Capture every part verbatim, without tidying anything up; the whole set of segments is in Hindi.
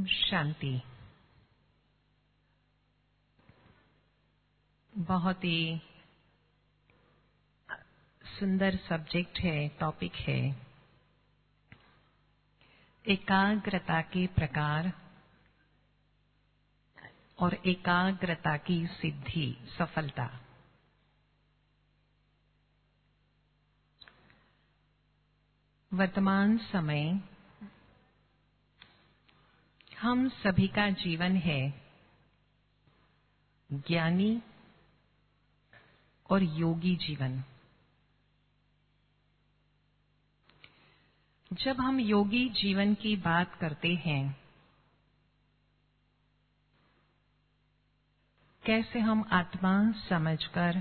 शांति। बहुत ही सुंदर सब्जेक्ट है, टॉपिक है, एकाग्रता के प्रकार और एकाग्रता की सिद्धि, सफलता। वर्तमान समय हम सभी का जीवन है ज्ञानी और योगी जीवन। जब हम योगी जीवन की बात करते हैं, कैसे हम आत्मा समझकर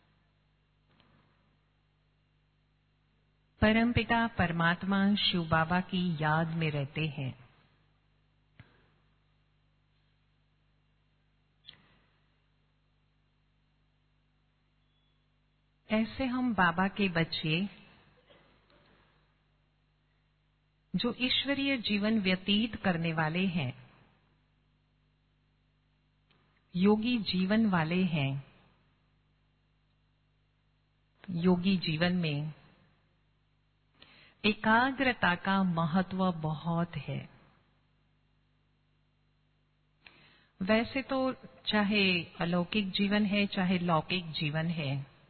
परमपिता परमात्मा शिव बाबा की याद में रहते हैं। ऐसे हम बाबा के बच्चे जो ईश्वरीय जीवन व्यतीत करने वाले हैं, योगी जीवन वाले हैं। योगी जीवन में एकाग्रता का महत्व बहुत है। वैसे तो चाहे अलौकिक जीवन है, चाहे लौकिक जीवन है,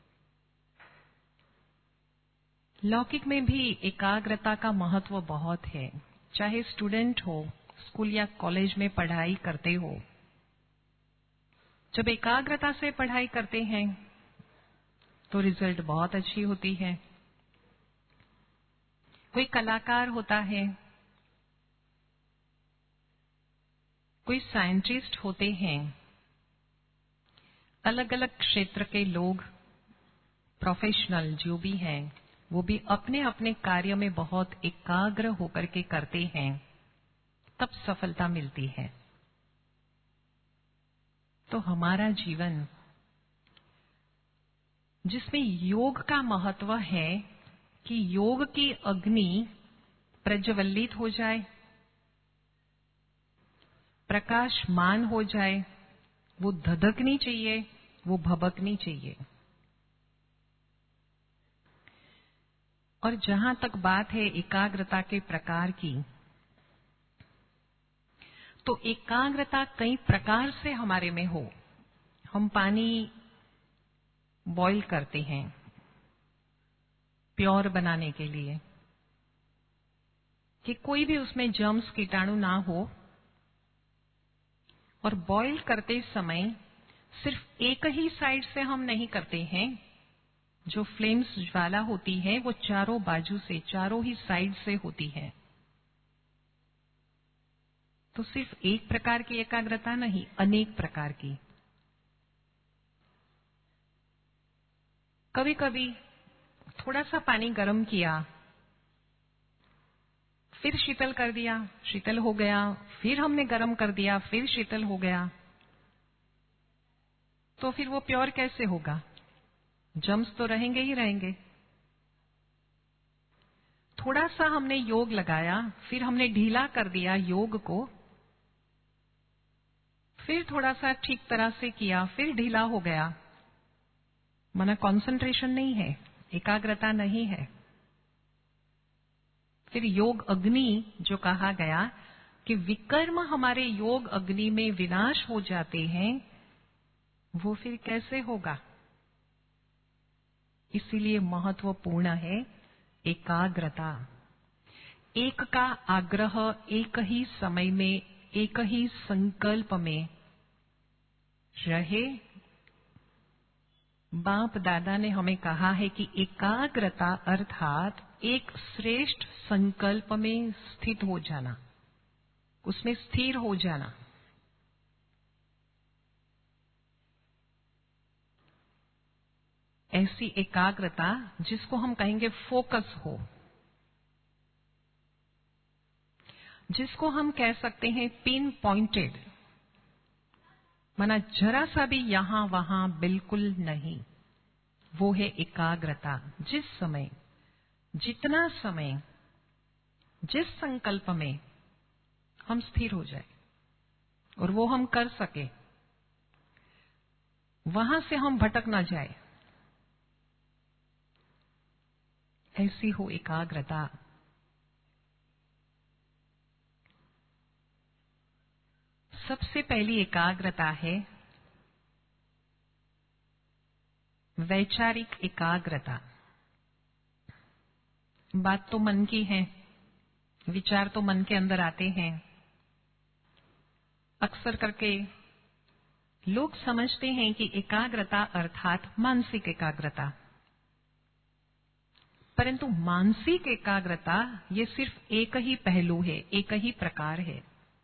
लौकिक में भी एकाग्रता का महत्व बहुत है। चाहे स्टूडेंट हो, स्कूल या कॉलेज में पढ़ाई करते हो, जब एकाग्रता से पढ़ाई करते हैं तो रिजल्ट बहुत अच्छी होती है। कोई कलाकार होता है, कोई साइंटिस्ट होते हैं, अलग अलग क्षेत्र के लोग, प्रोफेशनल जो भी हैं, वो भी अपने अपने कार्य में बहुत एकाग्र होकर के करते हैं, तब सफलता मिलती है। तो हमारा जीवन जिसमें योग का महत्व है कि योग की अग्नि प्रज्वलित हो जाए, प्रकाशमान हो जाए, वो धधकनी चाहिए, वो भभकनी चाहिए। और जहां तक बात है एकाग्रता के प्रकार की, तो एकाग्रता कई प्रकार से हमारे में हो। हम पानी बॉईल करते हैं प्योर बनाने के लिए, कि कोई भी उसमें जर्म्स कीटाणु ना हो। और बॉईल करते समय सिर्फ एक ही साइड से हम नहीं करते हैं। जो फ्लेम्स ज्वाला होती है वो चारों बाजू से, चारों ही साइड से होती है। तो सिर्फ एक प्रकार की एकाग्रता नहीं, अनेक प्रकार की। कभी कभी थोड़ा सा पानी गर्म किया, फिर शीतल कर दिया, शीतल हो गया, फिर हमने गर्म कर दिया, फिर शीतल हो गया, तो फिर वो प्योर कैसे होगा? जर्म्स तो रहेंगे ही रहेंगे। थोड़ा सा हमने योग लगाया, फिर हमने ढीला कर दिया योग को, फिर थोड़ा सा ठीक तरह से किया, फिर ढीला हो गया, माना कंसंट्रेशन नहीं है, एकाग्रता नहीं है। फिर योग अग्नि जो कहा गया कि विकर्म हमारे योग अग्नि में विनाश हो जाते हैं, वो फिर कैसे होगा? इसीलिए महत्वपूर्ण है एकाग्रता। एक का आग्रह, एक ही समय में, एक ही संकल्प में रहे। बाप दादा ने हमें कहा है कि एकाग्रता अर्थात एक श्रेष्ठ संकल्प में स्थित हो जाना, उसमें स्थिर हो जाना। ऐसी एकाग्रता जिसको हम कहेंगे फोकस हो, जिसको हम कह सकते हैं पिन पॉइंटेड, माना जरा सा भी यहां वहां बिल्कुल नहीं, वो है एकाग्रता। जिस समय, जितना समय, जिस संकल्प में हम स्थिर हो जाए। और वो हम कर सके, वहां से हम भटक ना जाए, ऐसी हो एकाग्रता। सबसे पहली एकाग्रता है वैचारिक एकाग्रता। बात तो मन की है, विचार तो मन के अंदर आते हैं। अक्सर करके लोग समझते हैं कि एकाग्रता अर्थात मानसिक एकाग्रता, परंतु मानसिक एकाग्रता ये सिर्फ एक ही पहलू है, एक ही प्रकार है।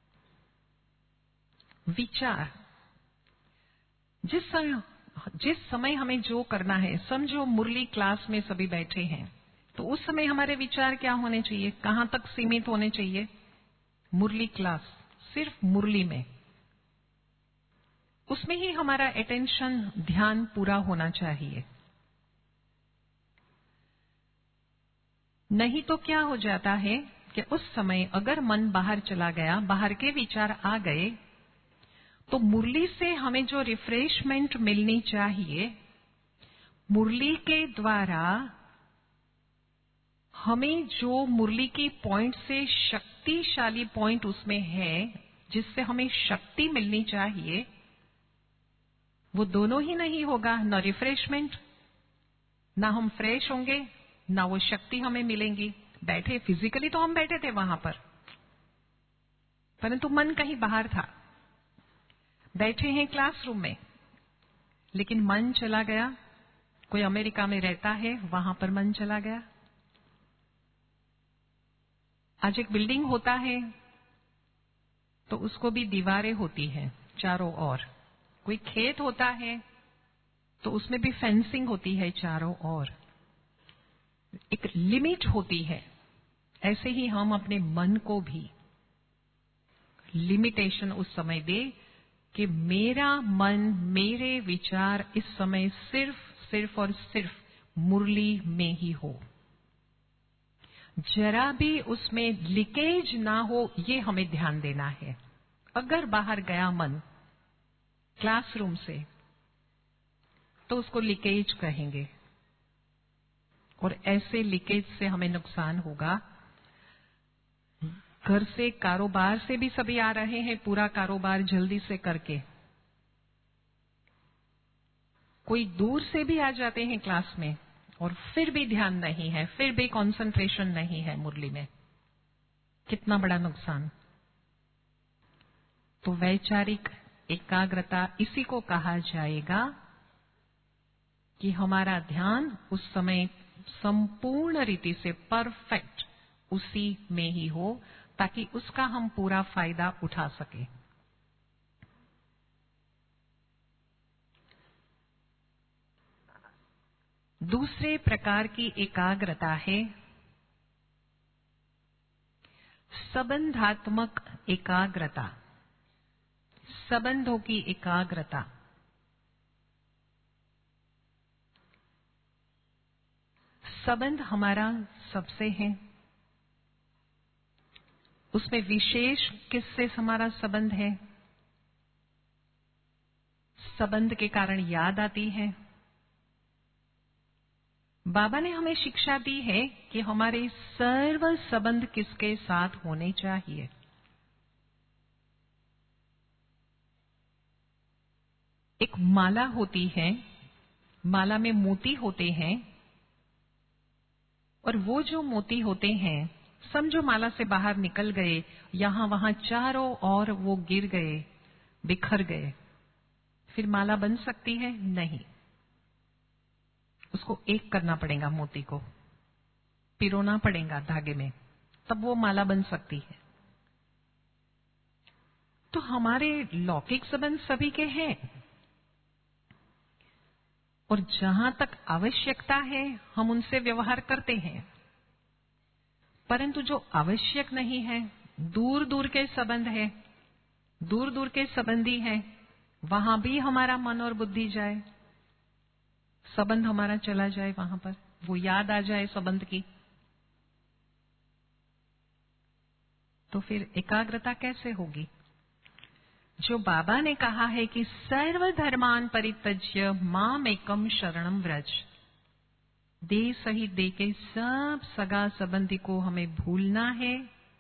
विचार, जिस समय जिस समय हमें जो करना है, समझो मुरली क्लास में सभी बैठे हैं, तो उस समय हमारे विचार क्या होने चाहिए, कहां तक सीमित होने चाहिए? मुरली क्लास, सिर्फ मुरली में, उसमें ही हमारा अटेंशन, ध्यान पूरा होना चाहिए। नहीं तो क्या हो जाता है कि उस समय अगर मन बाहर चला गया, बाहर के विचार आ गए, तो मुरली से हमें जो रिफ्रेशमेंट मिलनी चाहिए, मुरली के द्वारा हमें जो मुरली की पॉइंट से शक्तिशाली पॉइंट उसमें है, जिससे हमें शक्ति मिलनी चाहिए, वो दोनों ही नहीं होगा। न रिफ्रेशमेंट, ना हम फ्रेश होंगे, ना वो शक्ति हमें मिलेंगी। बैठे, फिजिकली तो हम बैठे थे वहां पर, परंतु मन कहीं बाहर था। बैठे हैं क्लासरूम में, लेकिन मन चला गया। कोई अमेरिका में रहता है, वहां पर मन चला गया। आज एक बिल्डिंग होता है तो उसको भी दीवारें होती हैं चारों ओर। कोई खेत होता है तो उसमें भी फेंसिंग होती है चारों ओर, एक लिमिट होती है। ऐसे ही हम अपने मन को भी लिमिटेशन उस समय दे कि मेरा मन, मेरे विचार इस समय सिर्फ सिर्फ और सिर्फ मुरली में ही हो, जरा भी उसमें लीकेज ना हो, ये हमें ध्यान देना है। अगर बाहर गया मन क्लासरूम से, तो उसको लीकेज कहेंगे, और ऐसे लीकेज से हमें नुकसान होगा। घर से, कारोबार से भी सभी आ रहे हैं, पूरा कारोबार जल्दी से करके। कोई दूर से भी आ जाते हैं क्लास में, और फिर भी ध्यान नहीं है, फिर भी कंसंट्रेशन नहीं है मुरली में। कितना बड़ा नुकसान। तो वैचारिक एकाग्रता इसी को कहा जाएगा कि हमारा ध्यान उस समय संपूर्ण रीति से परफेक्ट उसी में ही हो, ताकि उसका हम पूरा फायदा उठा सके। दूसरे प्रकार की एकाग्रता है संबंधात्मक एकाग्रता, संबंधों की एकाग्रता। संबंध हमारा सबसे है, उसमें विशेष किससे हमारा संबंध है? संबंध के कारण याद आती है। बाबा ने हमें शिक्षा दी है कि हमारे सर्व संबंध किसके साथ होने चाहिए। एक माला होती है, माला में मोती होते हैं, और वो जो मोती होते हैं, समझो माला से बाहर निकल गए, यहां वहां चारों ओर वो गिर गए, बिखर गए, फिर माला बन सकती है? नहीं। उसको एक करना पड़ेगा, मोती को पिरोना पड़ेगा धागे में, तब वो माला बन सकती है। तो हमारे लौकिक संबंध सभी के हैं, और जहां तक आवश्यकता है हम उनसे व्यवहार करते हैं, परंतु जो आवश्यक नहीं है, दूर दूर के संबंध है, दूर दूर के संबंधी हैं, वहां भी हमारा मन और बुद्धि जाए, संबंध हमारा चला जाए, वहां पर वो याद आ जाए संबंध की, तो फिर एकाग्रता कैसे होगी? जो बाबा ने कहा है कि सर्वधर्मान परित्यज्य माम एकम शरणम व्रज, दे सहित दे के सब सगा संबंधी को हमें भूलना है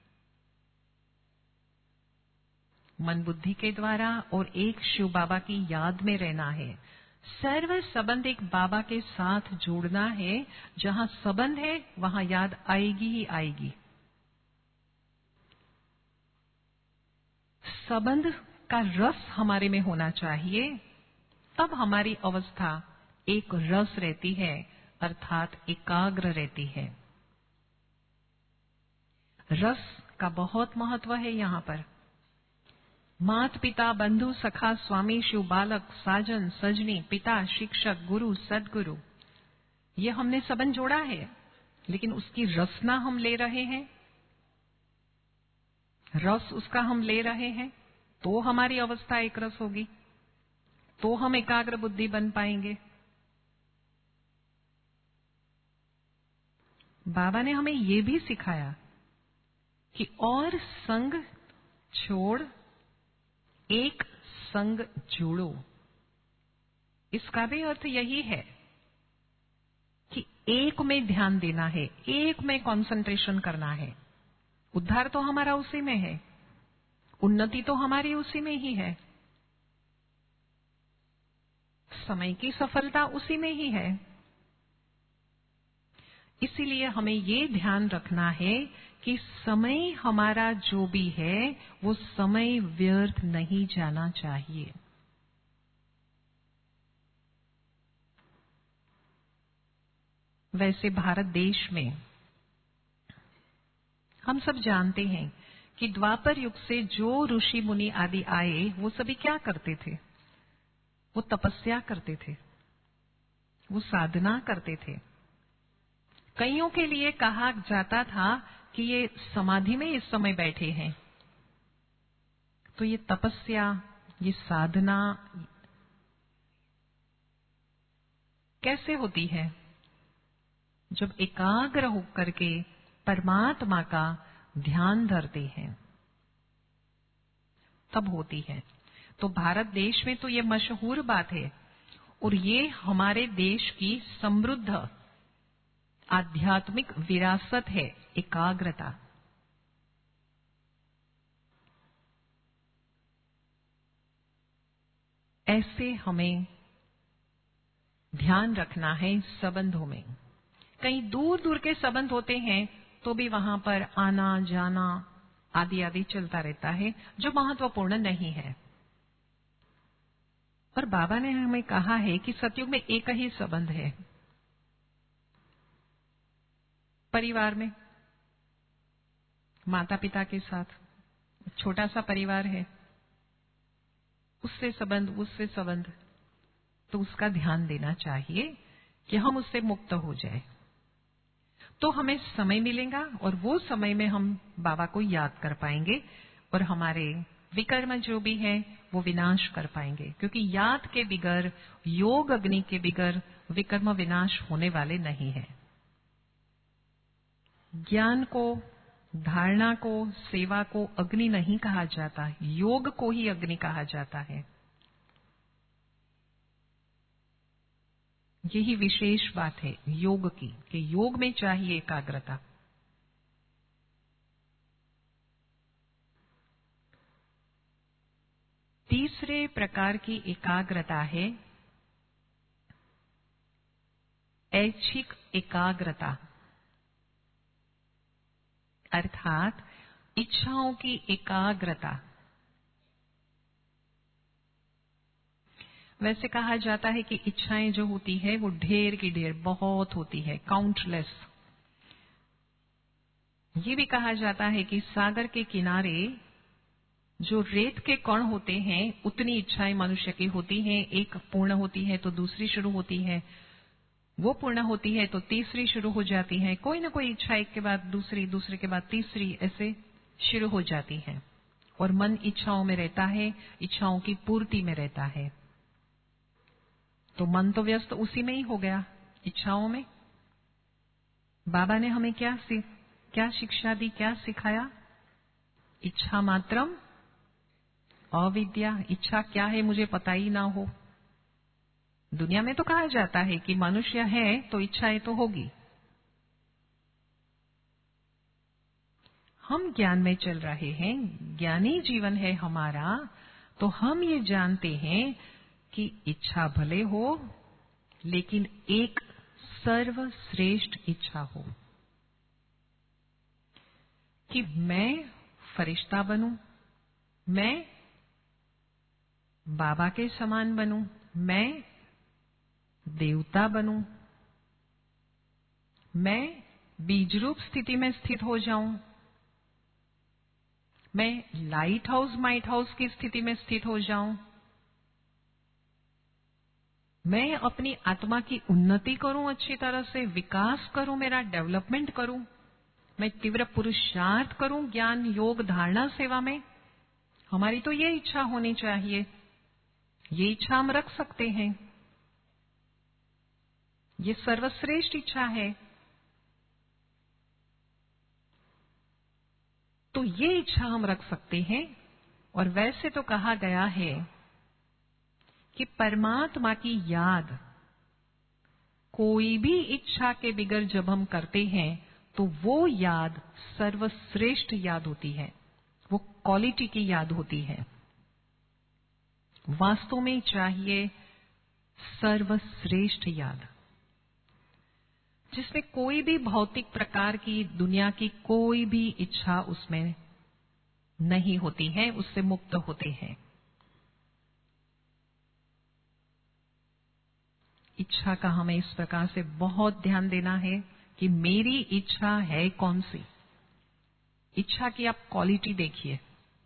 मन बुद्धि के द्वारा, और एक शिव बाबा की याद में रहना है। सर्व संबंध एक बाबा के साथ जोड़ना है। जहां संबंध है वहां याद आएगी ही आएगी। संबंध का रस हमारे में होना चाहिए, तब हमारी अवस्था एक रस रहती है, अर्थात एकाग्र रहती है। रस का बहुत महत्व है यहाँ पर। मात पिता बंधु सखा स्वामी शिव बालक साजन सजनी पिता शिक्षक गुरु सदगुरु, ये हमने संबंध जोड़ा है, लेकिन उसकी रसना हम ले रहे हैं, रस उसका हम ले रहे हैं, तो हमारी अवस्था एक रस होगी, तो हम एकाग्र बुद्धि बन पाएंगे। बाबा ने हमें ये भी सिखाया कि और संग छोड़ एक संग जोड़ो। इसका भी अर्थ यही है कि एक में ध्यान देना है, एक में कंसंट्रेशन करना है। उद्धार तो हमारा उसी में है, उन्नति तो हमारी उसी में ही है, समय की सफलता उसी में ही है। इसीलिए हमें ये ध्यान रखना है कि समय हमारा जो भी है वो समय व्यर्थ नहीं जाना चाहिए। वैसे भारत देश में हम सब जानते हैं कि द्वापर युग से जो ऋषि मुनि आदि आए वो सभी क्या करते थे? वो तपस्या करते थे, वो साधना करते थे। कईयों के लिए कहा जाता था कि ये समाधि में इस समय बैठे हैं। तो ये तपस्या, ये साधना कैसे होती है? जब एकाग्र होकर के परमात्मा का ध्यान धरते हैं तब होती है। तो भारत देश में तो ये मशहूर बात है, और ये हमारे देश की समृद्ध आध्यात्मिक विरासत है, एकाग्रता। ऐसे हमें ध्यान रखना है संबंधों में। कहीं दूर दूर के संबंध होते हैं तो भी वहां पर आना जाना आदि आदि चलता रहता है, जो महत्वपूर्ण नहीं है। और बाबा ने हमें कहा है कि सतयुग में एक ही संबंध है, परिवार में, माता पिता के साथ छोटा सा परिवार है, उससे संबंध उससे संबंध, तो उसका ध्यान देना चाहिए कि हम उससे मुक्त हो जाए। तो हमें समय मिलेगा और वो समय में हम बाबा को याद कर पाएंगे और हमारे विकर्म जो भी है वो विनाश कर पाएंगे, क्योंकि याद के बिगर, योग अग्नि के बिगर विकर्म विनाश होने वाले नहीं है। ज्ञान को, धारणा को, सेवा को अग्नि नहीं कहा जाता, योग को ही अग्नि कहा जाता है। यही विशेष बात है योग की, कि योग में चाहिए एकाग्रता। तीसरे प्रकार की एकाग्रता है ऐच्छिक एकाग्रता, अर्थात इच्छाओं की एकाग्रता। वैसे कहा जाता है कि इच्छाएं जो होती है वो ढेर की ढेर बहुत होती है, काउंटलेस। ये भी कहा जाता है कि सागर के किनारे जो रेत के कण होते हैं उतनी इच्छाएं मनुष्य की होती हैं। एक पूर्ण होती है तो दूसरी शुरू होती है, वो पूर्ण होती है तो तीसरी शुरू हो जाती है। कोई ना कोई इच्छा एक के बाद दूसरी, दूसरे के बाद तीसरी, ऐसे शुरू हो जाती है। और मन इच्छाओं में रहता है, इच्छाओं की पूर्ति में रहता है। तो मन तो व्यस्त उसी में ही हो गया, इच्छाओं में। बाबा ने हमें क्या क्या शिक्षा दी, क्या सिखाया? इच्छा मात्रम अविद्या, इच्छा क्या है मुझे पता ही ना हो। दुनिया में तो कहा जाता है कि मनुष्य है तो इच्छाएं तो होगी। हम ज्ञान में चल रहे हैं, ज्ञानी जीवन है हमारा, तो हम ये जानते हैं कि इच्छा भले हो, लेकिन एक सर्वश्रेष्ठ इच्छा हो कि मैं फरिश्ता बनूं, मैं बाबा के समान बनूं, मैं देवता बनूं, मैं बीज रूप स्थिति में स्थित हो जाऊं, मैं लाइट हाउस माइट हाउस की स्थिति में स्थित हो जाऊं, मैं अपनी आत्मा की उन्नति करूं, अच्छी तरह से विकास करूं, मेरा डेवलपमेंट करूं, मैं तीव्र पुरुषार्थ करूं ज्ञान योग धारणा सेवा में। हमारी तो ये इच्छा होनी चाहिए, ये इच्छा हम रख सकते हैं, ये सर्वश्रेष्ठ इच्छा है। तो ये इच्छा हम रख सकते हैं। और वैसे तो कहा गया है कि परमात्मा की याद कोई भी इच्छा के बिगर जब हम करते हैं तो वो याद सर्वश्रेष्ठ याद होती है, वो क्वालिटी की याद होती है। वास्तव में चाहिए सर्वश्रेष्ठ याद, जिसमें कोई भी भौतिक प्रकार की दुनिया की कोई भी इच्छा उसमें नहीं होती है, उससे मुक्त होते हैं। इच्छा का हमें इस प्रकार से बहुत ध्यान देना है कि मेरी इच्छा है कौन सी। इच्छा की आप क्वालिटी देखिए।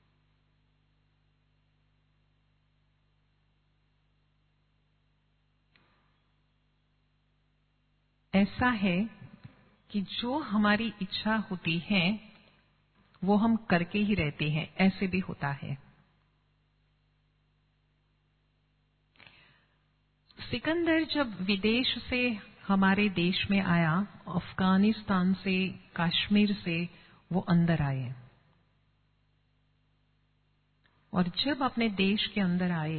ऐसा है कि जो हमारी इच्छा होती है वो हम करके ही रहते हैं, ऐसे भी होता है। सिकंदर जब विदेश से हमारे देश में आया, अफगानिस्तान से, कश्मीर से वो अंदर आए, और जब अपने देश के अंदर आए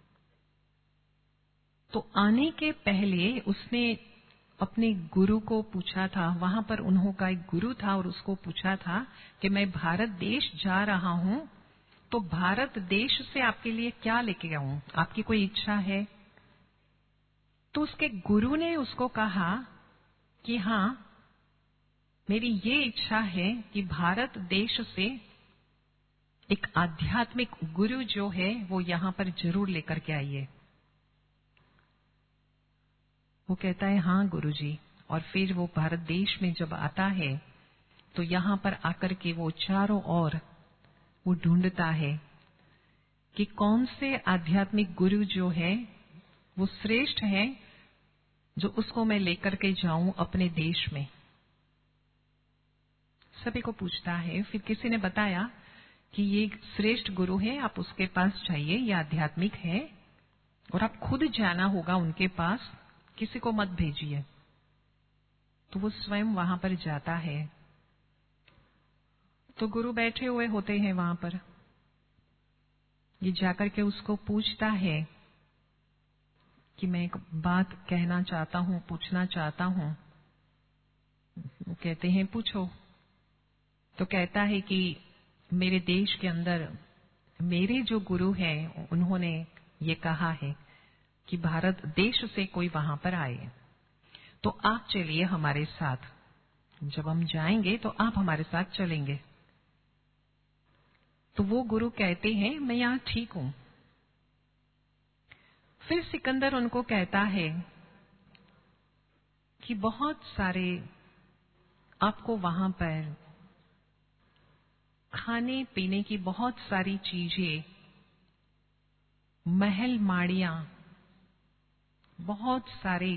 तो आने के पहले उसने अपने गुरु को पूछा था, वहां पर उन्होंने एक गुरु था और उसको पूछा था कि मैं भारत देश जा रहा हूं, तो भारत देश से आपके लिए क्या लेके आऊं, आपकी कोई इच्छा है? तो उसके गुरु ने उसको कहा कि हां, मेरी ये इच्छा है कि भारत देश से एक आध्यात्मिक गुरु जो है वो यहां पर जरूर लेकर के आइए। वो कहता है हां गुरुजी। और फिर वो भारत देश में जब आता है तो यहां पर आकर के वो चारों ओर वो ढूंढता है कि कौन से आध्यात्मिक गुरु जो है वो श्रेष्ठ है, जो उसको मैं लेकर के जाऊं अपने देश में। सभी को पूछता है, फिर किसी ने बताया कि ये श्रेष्ठ गुरु है, आप उसके पास जाइए, ये आध्यात्मिक है और आप खुद जाना होगा उनके पास, किसी को मत भेजिए। तो वो स्वयं वहां पर जाता है। तो गुरु बैठे हुए होते हैं वहां पर। ये जाकर के उसको पूछता है कि मैं एक बात कहना चाहता हूं, पूछना चाहता हूं। वो कहते हैं पूछो। तो कहता है कि मेरे देश के अंदर मेरे जो गुरु हैं उन्होंने ये कहा है कि भारत देश से कोई वहां पर आए तो आप चलिए हमारे साथ। जब हम जाएंगे तो आप हमारे साथ चलेंगे। तो वो गुरु कहते हैं मैं यहां ठीक हूं। फिर सिकंदर उनको कहता है कि बहुत सारे आपको वहां पर खाने पीने की बहुत सारी चीजें, महल माड़ियां, बहुत सारे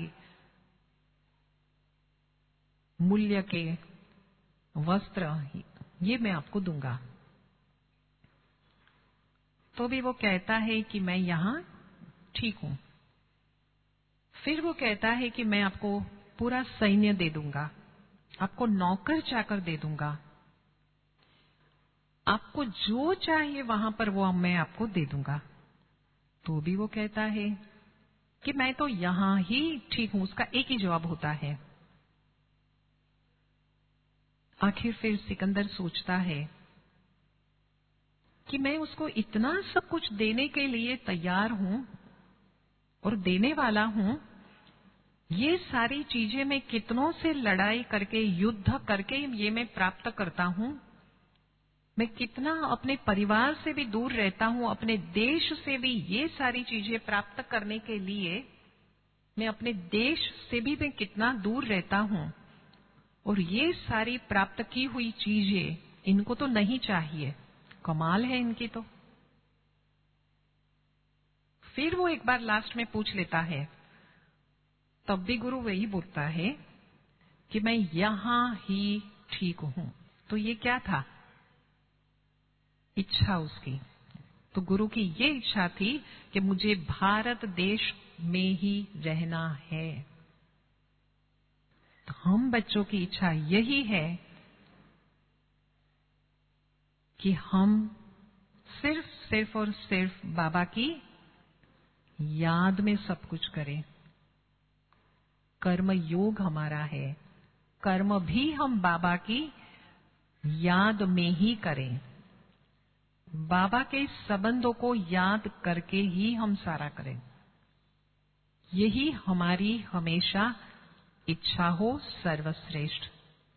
मूल्य के वस्त्र, ये मैं आपको दूंगा। तो भी वो कहता है कि मैं यहां ठीक हूं। फिर वो कहता है कि मैं आपको पूरा सैन्य दे दूंगा, आपको नौकर चाकर दे दूंगा, आपको जो चाहिए वहां पर वो मैं आपको दे दूंगा। तो भी वो कहता है कि मैं तो यहां ही ठीक हूं। उसका एक ही जवाब होता है। आखिर फिर सिकंदर सोचता है कि मैं उसको इतना सब कुछ देने के लिए तैयार हूं और देने वाला हूं। ये सारी चीजें मैं कितनों से लड़ाई करके, युद्ध करके ये मैं प्राप्त करता हूं। मैं कितना अपने परिवार से भी दूर रहता हूं, अपने देश से भी ये सारी चीजें प्राप्त करने के लिए मैं अपने देश से भी मैं कितना दूर रहता हूं। और ये सारी प्राप्त की हुई चीजें इनको तो नहीं चाहिए। कमाल है इनकी तो। फिर वो एक बार लास्ट में पूछ लेता है, तब भी गुरु वही बोलता है कि मैं यहां ही ठीक हूं। तो ये क्या था? इच्छा उसकी। तो गुरु की ये इच्छा थी कि मुझे भारत देश में ही रहना है। तो हम बच्चों की इच्छा यही है कि हम सिर्फ सिर्फ और सिर्फ बाबा की याद में सब कुछ करें। कर्म योग हमारा है, कर्म भी हम बाबा की याद में ही करें। बाबा के संबंधों को याद करके ही हम सारा करें। यही हमारी हमेशा इच्छा हो सर्वश्रेष्ठ।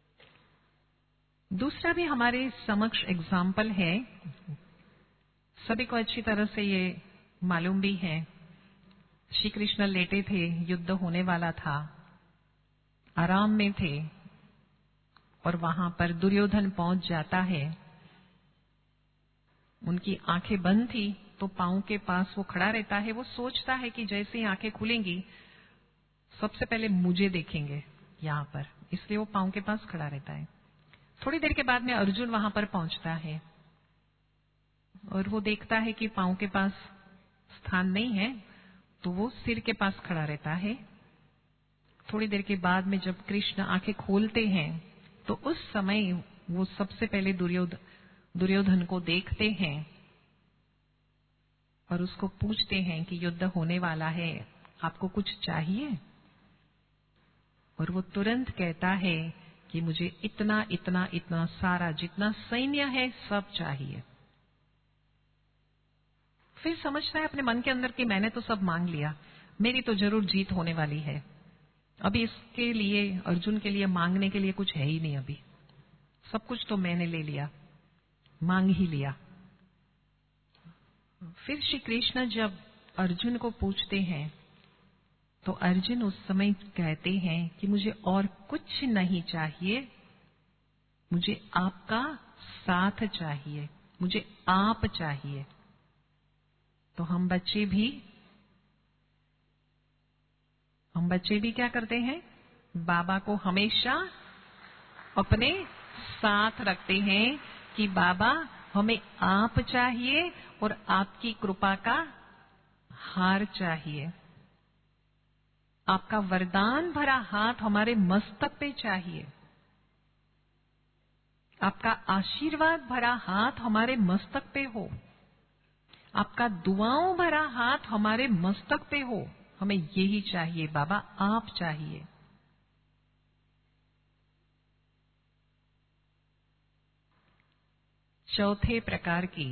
दूसरा भी हमारे समक्ष एग्जाम्पल है, सभी को अच्छी तरह से ये मालूम भी है। श्री कृष्ण लेटे थे, युद्ध होने वाला था, आराम में थे और वहां पर दुर्योधन पहुंच जाता है। उनकी आंखें बंद थी तो पांव के पास वो खड़ा रहता है। वो सोचता है कि जैसे ही आंखें खुलेंगी सबसे पहले मुझे देखेंगे यहां पर, इसलिए वो पांव के पास खड़ा रहता है। थोड़ी देर के बाद में अर्जुन वहां पर पहुंचता है और वो देखता है कि पांव के पास स्थान नहीं है, तो वो सिर के पास खड़ा रहता है। थोड़ी देर के बाद में जब कृष्ण आंखें खोलते हैं तो उस समय वो सबसे पहले दुर्योधन दुर्योधन को देखते हैं और उसको पूछते हैं कि युद्ध होने वाला है, आपको कुछ चाहिए? और वो तुरंत कहता है कि मुझे इतना इतना इतना सारा जितना सैन्य है सब चाहिए। फिर समझता है अपने मन के अंदर कि मैंने तो सब मांग लिया, मेरी तो जरूर जीत होने वाली है। अभी इसके लिए, अर्जुन के लिए मांगने के लिए कुछ है ही नहीं। अभी सब कुछ तो मैंने ले लिया, मांग ही लिया। फिर श्री कृष्ण जब अर्जुन को पूछते हैं तो अर्जुन उस समय कहते हैं कि मुझे और कुछ नहीं चाहिए, मुझे आपका साथ चाहिए, मुझे आप चाहिए। तो हम बच्चे भी हम बच्चे भी क्या करते हैं? बाबा को हमेशा अपने साथ रखते हैं कि बाबा हमें आप चाहिए और आपकी कृपा का हार चाहिए। आपका वरदान भरा हाथ हमारे मस्तक पे चाहिए। आपका आशीर्वाद भरा हाथ हमारे मस्तक पे हो। आपका दुआओं भरा हाथ हमारे मस्तक पे हो। हमें यही चाहिए बाबा, आप चाहिए। चौथे प्रकार की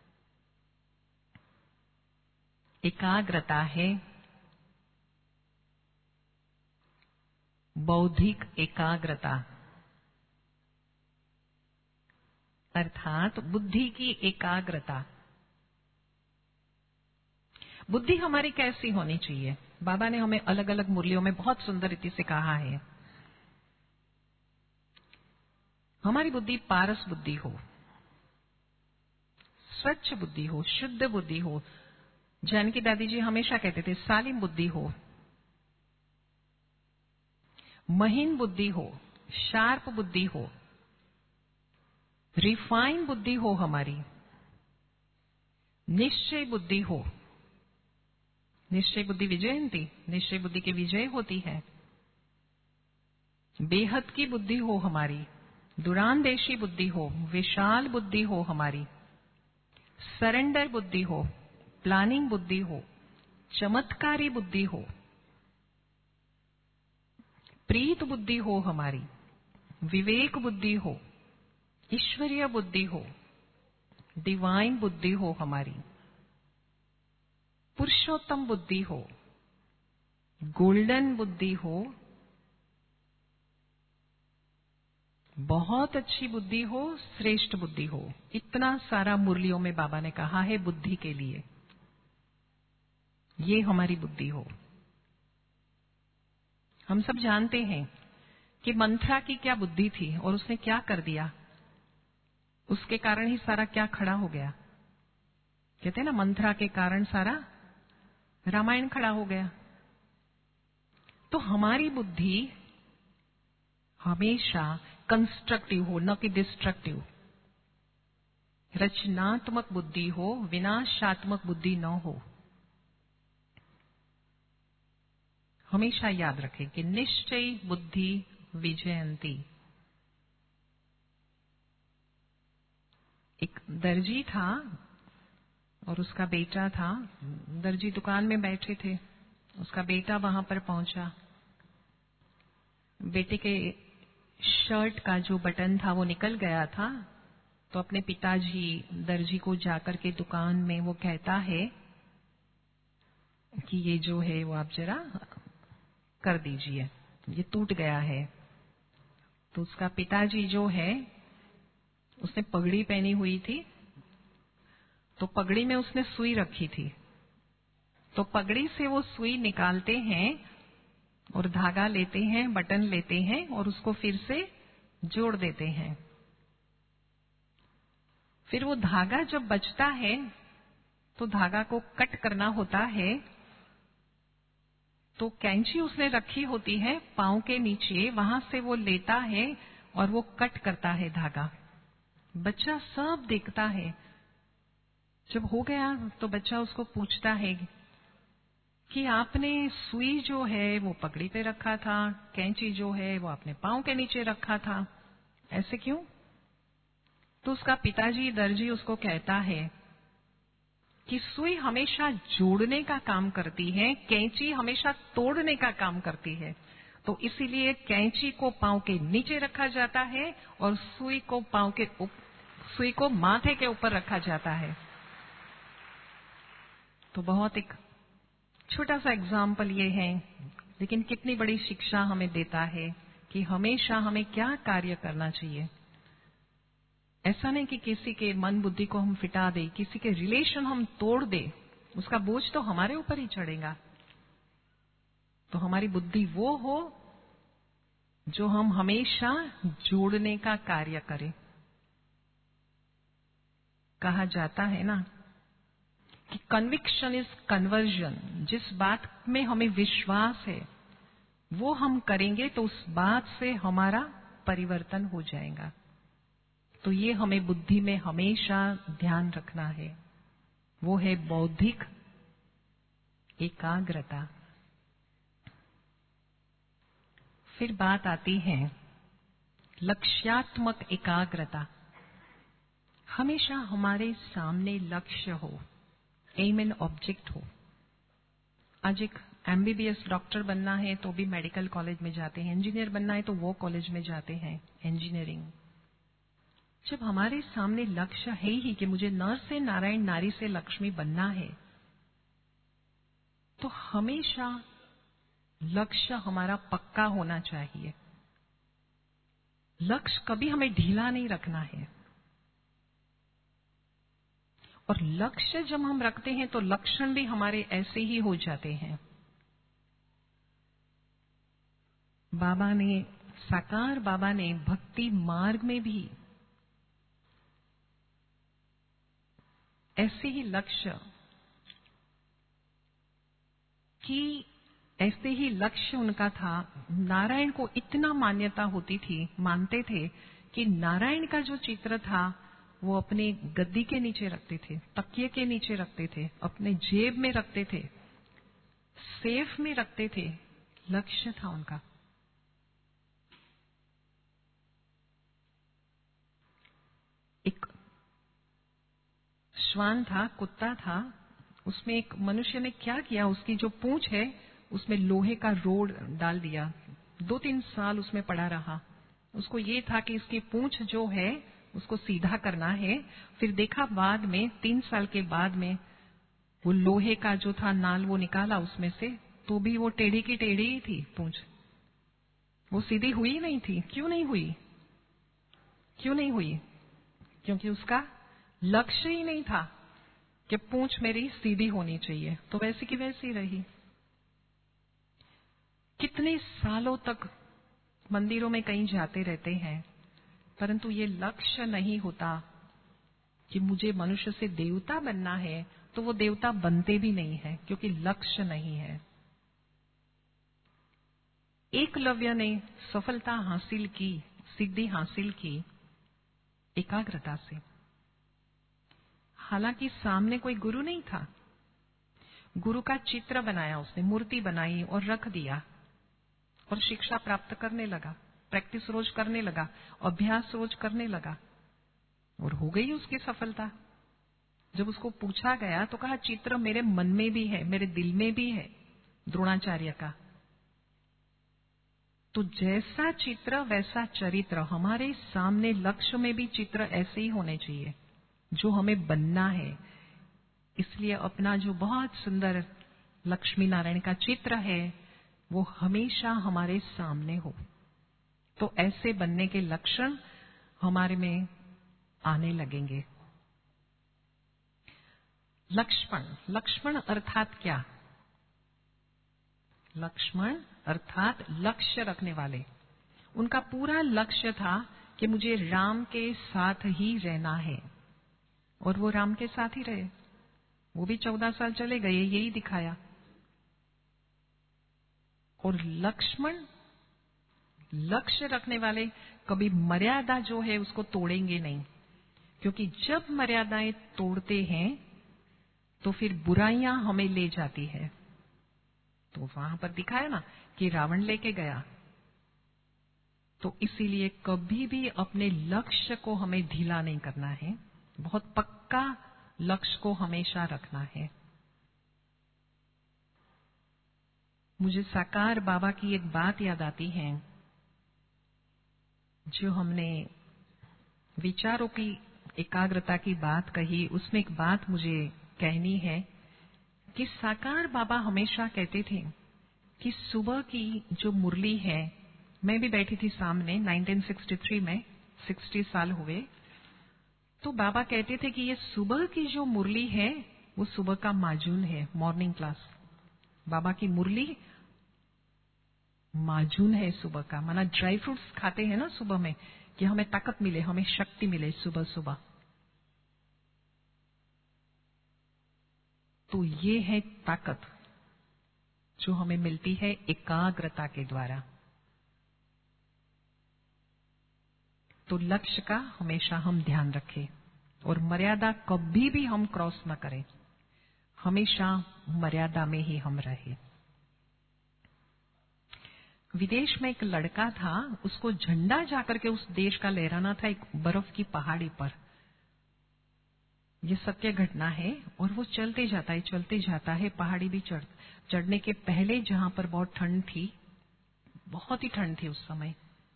एकाग्रता है बौद्धिक एकाग्रता, अर्थात बुद्धि की एकाग्रता। बुद्धि हमारी कैसी होनी चाहिए? बाबा ने हमें अलग अलग मुरलियों में बहुत सुंदर रीति से कहा है। हमारी बुद्धि पारस बुद्धि हो, स्वच्छ बुद्धि हो, शुद्ध बुद्धि हो। जानकी दादी जी हमेशा कहते थे सालिम बुद्धि हो, महीन बुद्धि हो, शार्प बुद्धि हो, रिफाइन बुद्धि हो, हमारी निश्चय बुद्धि हो। निश्चय बुद्धि विजयंती, निश्चय बुद्धि की विजय होती है। बेहद की बुद्धि हो हमारी, दूरांदेशी बुद्धि हो, विशाल बुद्धि हो हमारी, सरेंडर बुद्धि हो, प्लानिंग बुद्धि हो, चमत्कारी बुद्धि हो, प्रीत बुद्धि हो हमारी, विवेक बुद्धि हो, ईश्वरीय बुद्धि हो, डिवाइन बुद्धि हो हमारी, पुरुषोत्तम बुद्धि हो, गोल्डन बुद्धि हो, बहुत अच्छी बुद्धि हो, श्रेष्ठ बुद्धि हो। इतना सारा मुरलियों में बाबा ने कहा है बुद्धि के लिए। ये हमारी बुद्धि हो। हम सब जानते हैं कि मंथरा की क्या बुद्धि थी और उसने क्या कर दिया, उसके कारण ही सारा क्या खड़ा हो गया। कहते हैं ना, मंथरा के कारण सारा रामायण खड़ा हो गया। तो हमारी बुद्धि हमेशा कंस्ट्रक्टिव हो, न कि डिस्ट्रक्टिव। रचनात्मक बुद्धि हो, विनाशात्मक बुद्धि न हो। हमेशा याद रखें कि निश्चय बुद्धि विजयंती। एक दर्जी था और उसका बेटा था। दर्जी दुकान में बैठे थे, उसका बेटा वहां पर पहुंचा। बेटे के शर्ट का जो बटन था वो निकल गया था, तो अपने पिताजी दर्जी को जाकर के दुकान में वो कहता है कि ये जो है वो आप जरा कर दीजिए, ये टूट गया है। तो उसका पिताजी जो है, उसने पगड़ी पहनी हुई थी, तो पगड़ी में उसने सुई रखी थी। तो पगड़ी से वो सुई निकालते हैं और धागा लेते हैं, बटन लेते हैं और उसको फिर से जोड़ देते हैं। फिर वो धागा जब बचता है तो धागा को कट करना होता है, तो कैंची उसने रखी होती है पांव के नीचे, वहां से वो लेता है और वो कट करता है धागा। बच्चा सब देखता है। जब हो गया तो बच्चा उसको पूछता है कि आपने सुई जो है वो पगड़ी पे रखा था, कैंची जो है वो आपने पांव के नीचे रखा था, ऐसे क्यों? तो उसका पिताजी दर्जी उसको कहता है कि सुई हमेशा जोड़ने का काम करती है, कैंची हमेशा तोड़ने का काम करती है। तो इसीलिए कैंची को पांव के नीचे रखा जाता है और सुई को पांव के उप, सुई को माथे के ऊपर रखा जाता है। तो बहुत एक छोटा सा एग्जाम्पल ये है, लेकिन कितनी बड़ी शिक्षा हमें देता है कि हमेशा हमें क्या कार्य करना चाहिए। ऐसा नहीं कि किसी के मन बुद्धि को हम फिटा दें, किसी के रिलेशन हम तोड़ दें, उसका बोझ तो हमारे ऊपर ही चढ़ेगा। तो हमारी बुद्धि वो हो जो हम हमेशा जोड़ने का कार्य करें। कहा जाता है ना कि कन्विक्शन इज कन्वर्जन। जिस बात में हमें विश्वास है वो हम करेंगे तो उस बात से हमारा परिवर्तन हो जाएगा। तो ये हमें बुद्धि में हमेशा ध्यान रखना है, वो है बौद्धिक एकाग्रता। फिर बात आती है लक्ष्यात्मक एकाग्रता। हमेशा हमारे सामने लक्ष्य हो, एम एंड ऑब्जेक्ट हो। आज एक एमबीबीएस डॉक्टर बनना है तो भी मेडिकल कॉलेज में जाते हैं, इंजीनियर बनना है तो वो कॉलेज में जाते हैं इंजीनियरिंग। जब हमारे सामने लक्ष्य है ही कि मुझे नर से नारायण, नारी से लक्ष्मी बनना है, तो हमेशा लक्ष्य हमारा पक्का होना चाहिए। लक्ष्य कभी हमें ढीला नहीं रखना है। और लक्ष्य जब हम रखते हैं तो लक्षण भी हमारे ऐसे ही हो जाते हैं। बाबा ने, साकार बाबा ने भक्ति मार्ग में भी ऐसे ही लक्ष्य कि ऐसे ही लक्ष्य उनका था। नारायण को इतना मान्यता होती थी, मानते थे कि नारायण का जो चित्र था वो अपने गद्दी के नीचे रखते थे, तकिए के नीचे रखते थे, अपने जेब में रखते थे, सेफ में रखते थे। लक्ष्य था उनका। श्वान था, कुत्ता था, उसमें एक मनुष्य ने क्या किया, उसकी जो पूंछ है उसमें लोहे का रोड डाल दिया। दो तीन साल उसमें पड़ा रहा। उसको ये था कि इसकी पूंछ जो है उसको सीधा करना है। फिर देखा बाद में, तीन साल के बाद में, वो लोहे का जो था नाल वो निकाला उसमें से, तो भी वो टेढ़ी की टेढ़ी ही थी पूंछ, वो सीधी हुई नहीं थी। क्यों नहीं हुई? क्यों नहीं हुई? क्योंकि उसका लक्ष्य ही नहीं था कि पूंछ मेरी सीधी होनी चाहिए, तो वैसी की वैसी रही। कितने सालों तक मंदिरों में कहीं जाते रहते हैं, परंतु ये लक्ष्य नहीं होता कि मुझे मनुष्य से देवता बनना है, तो वो देवता बनते भी नहीं है, क्योंकि लक्ष्य नहीं है। एकलव्य ने सफलता हासिल की, सिद्धि हासिल की एकाग्रता से। हालांकि सामने कोई गुरु नहीं था। गुरु का चित्र बनाया उसने, मूर्ति बनाई और रख दिया, और शिक्षा प्राप्त करने लगा, प्रैक्टिस रोज करने लगा, अभ्यास रोज करने लगा, और हो गई उसकी सफलता। जब उसको पूछा गया तो कहा, चित्र मेरे मन में भी है, मेरे दिल में भी है, द्रोणाचार्य का। तो जैसा चित्र वैसा चरित्र। हमारे सामने लक्ष्य में भी चित्र ऐसे ही होने चाहिए जो हमें बनना है। इसलिए अपना जो बहुत सुंदर लक्ष्मी नारायण का चित्र है वो हमेशा हमारे सामने हो, तो ऐसे बनने के लक्षण हमारे में आने लगेंगे। लक्ष्मण, लक्ष्मण अर्थात क्या? लक्ष्मण अर्थात लक्ष्य रखने वाले। उनका पूरा लक्ष्य था कि मुझे राम के साथ ही रहना है, और वो राम के साथ ही रहे। वो भी चौदह साल चले गए, यही दिखाया। और लक्ष्मण लक्ष्य रखने वाले कभी मर्यादा जो है उसको तोड़ेंगे नहीं, क्योंकि जब मर्यादाएं तोड़ते हैं तो फिर बुराइयां हमें ले जाती है। तो वहां पर दिखाया ना कि रावण लेके गया। तो इसीलिए कभी भी अपने लक्ष्य को हमें ढीला नहीं करना है, बहुत पक्का लक्ष्य को हमेशा रखना है। मुझे साकार बाबा की एक बात याद आती है, जो हमने विचारों की एकाग्रता की बात कही, उसमें एक बात मुझे कहनी है कि साकार बाबा हमेशा कहते थे कि सुबह की जो मुरली है, मैं भी बैठी थी सामने नाइनटीन सिक्सटी थ्री में, साठ साल हुए, तो बाबा कहते थे कि ये सुबह की जो मुरली है वो सुबह का माजून है, मॉर्निंग क्लास। बाबा की मुरली माजून है सुबह का। माना ड्राई फ्रूट्स खाते हैं ना सुबह में कि हमें ताकत मिले, हमें शक्ति मिले सुबह सुबह। तो ये है ताकत जो हमें मिलती है एकाग्रता के द्वारा। तो लक्ष्य का हमेशा हम ध्यान रखें, और मर्यादा कभी भी हम क्रॉस न करें, हमेशा मर्यादा में ही हम रहें। विदेश में एक लड़का था, उसको झंडा जाकर के उस देश का लहराना था एक बर्फ की पहाड़ी पर। ये सत्य घटना है। और वो चलते जाता है, चलते जाता है, पहाड़ी भी चढ़ चढ़ने के पहले जहां पर बहुत ठंड थी, बहुत ही ठंड थी उस समय।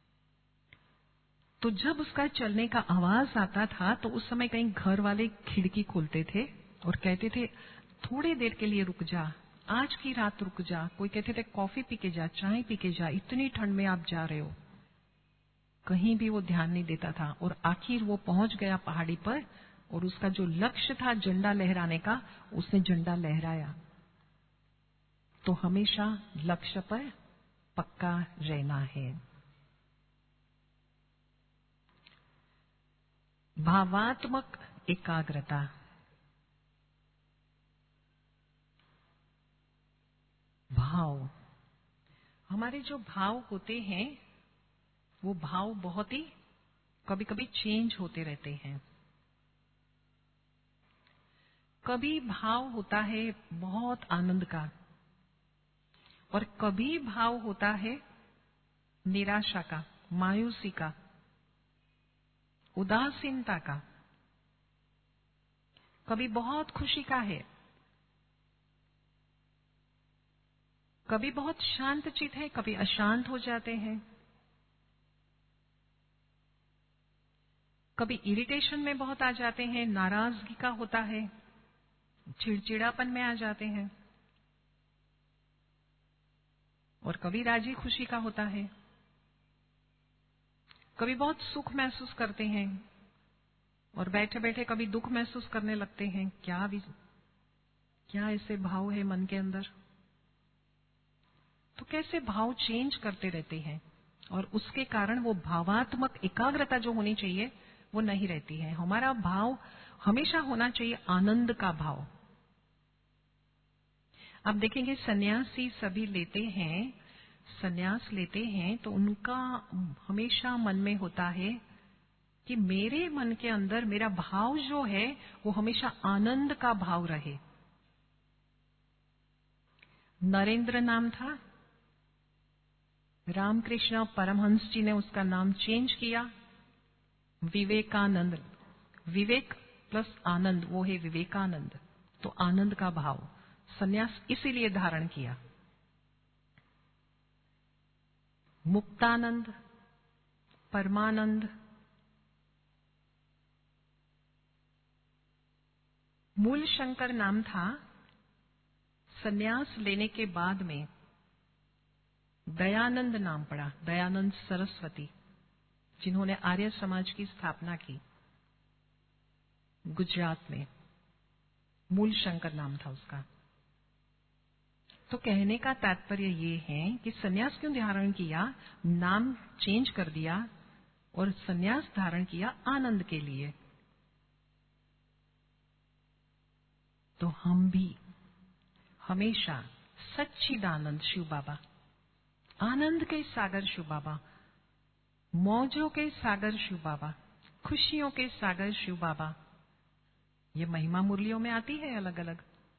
तो जब उसका चलने का आवाज आता था तो उस समय कहीं घर वाले खिड़की खोलते थे और कहते थे, थोड़ी देर के लिए रुक जा, आज की रात रुक जा। कोई कहते थे कॉफी पी के जा, चाय पी के जा, इतनी ठंड में आप जा रहे हो। कहीं भी वो ध्यान नहीं देता था, और आखिर वो पहुंच गया पहाड़ी पर, और उसका जो लक्ष्य था झंडा लहराने का, उसने झंडा लहराया। तो हमेशा लक्ष्य पर पक्का रहना है। भावात्मक एकाग्रता। भाव, हमारे जो भाव होते हैं वो भाव बहुत ही कभी कभी चेंज होते रहते हैं। कभी भाव होता है बहुत आनंद का, और कभी भाव होता है निराशा का, मायूसी का, उदासीनता का। कभी बहुत खुशी का है, कभी बहुत शांत चित है, कभी अशांत हो जाते हैं, कभी इरिटेशन में बहुत आ जाते हैं, नाराजगी का होता है, चिड़चिड़ापन में आ जाते हैं, और कभी राजी खुशी का होता है। कभी बहुत सुख महसूस करते हैं और बैठे बैठे कभी दुख महसूस करने लगते हैं। क्या भी क्या ऐसे भाव है मन के अंदर? तो कैसे भाव चेंज करते रहते हैं और उसके कारण वो भावात्मक एकाग्रता जो होनी चाहिए वो नहीं रहती है। हमारा भाव हमेशा होना चाहिए आनंद का भाव। आप देखेंगे सन्यासी सभी लेते हैं, सन्यास लेते हैं तो उनका हमेशा मन में होता है कि मेरे मन के अंदर मेरा भाव जो है वो हमेशा आनंद का भाव रहे। नरेंद्र नाम था, रामकृष्ण परमहंस जी ने उसका नाम चेंज किया, विवेकानंद। विवेक प्लस आनंद वो है विवेकानंद। तो आनंद का भाव सन्यास इसीलिए धारण किया। मुक्तानंद, परमानंद, मूल शंकर नाम था। सन्यास लेने के बाद में दयानंद नाम पड़ा, दयानंद सरस्वती, जिन्होंने आर्य समाज की स्थापना की गुजरात में। मूल शंकर नाम था उसका। तो कहने का तात्पर्य ये है कि सन्यास क्यों धारण किया, नाम चेंज कर दिया और सन्यास धारण किया आनंद के लिए। तो हम भी हमेशा सच्चिदानंद शिव बाबा, आनंद के सागर शिव बाबा, मौजों के सागर शिव बाबा, खुशियों के सागर शिव बाबा, ये महिमा मुरलियों में आती है अलग अलग।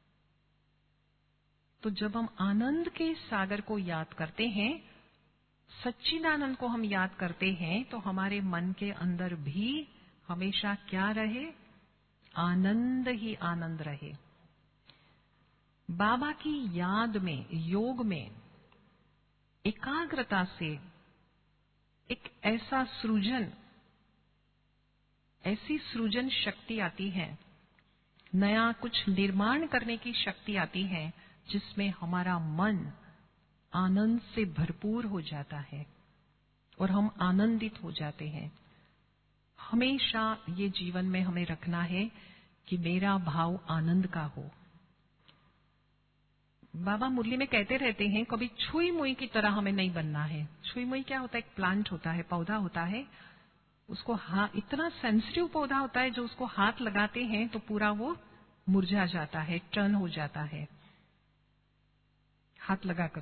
तो जब हम आनंद के सागर को याद करते हैं, सच्चिदानंद को हम याद करते हैं, तो हमारे मन के अंदर भी हमेशा क्या रहे, आनंद ही आनंद रहे। बाबा की याद में, योग में, एकाग्रता से एक ऐसा सृजन, ऐसी सृजन शक्ति आती है, नया कुछ निर्माण करने की शक्ति आती है, जिसमें हमारा मन आनंद से भरपूर हो जाता है और हम आनंदित हो जाते हैं। हमेशा ये जीवन में हमें रखना है कि मेरा भाव आनंद का हो। बाबा मुरली में कहते रहते हैं, कभी छुई मुई की तरह हमें नहीं बनना है। छुई मुई क्या होता है? एक प्लांट होता है, पौधा होता है, उसको हा इतना सेंसिटिव पौधा होता है, जो उसको हाथ लगाते हैं तो पूरा वो मुरझा जाता है, टर्न हो जाता है। हाथ लगाकर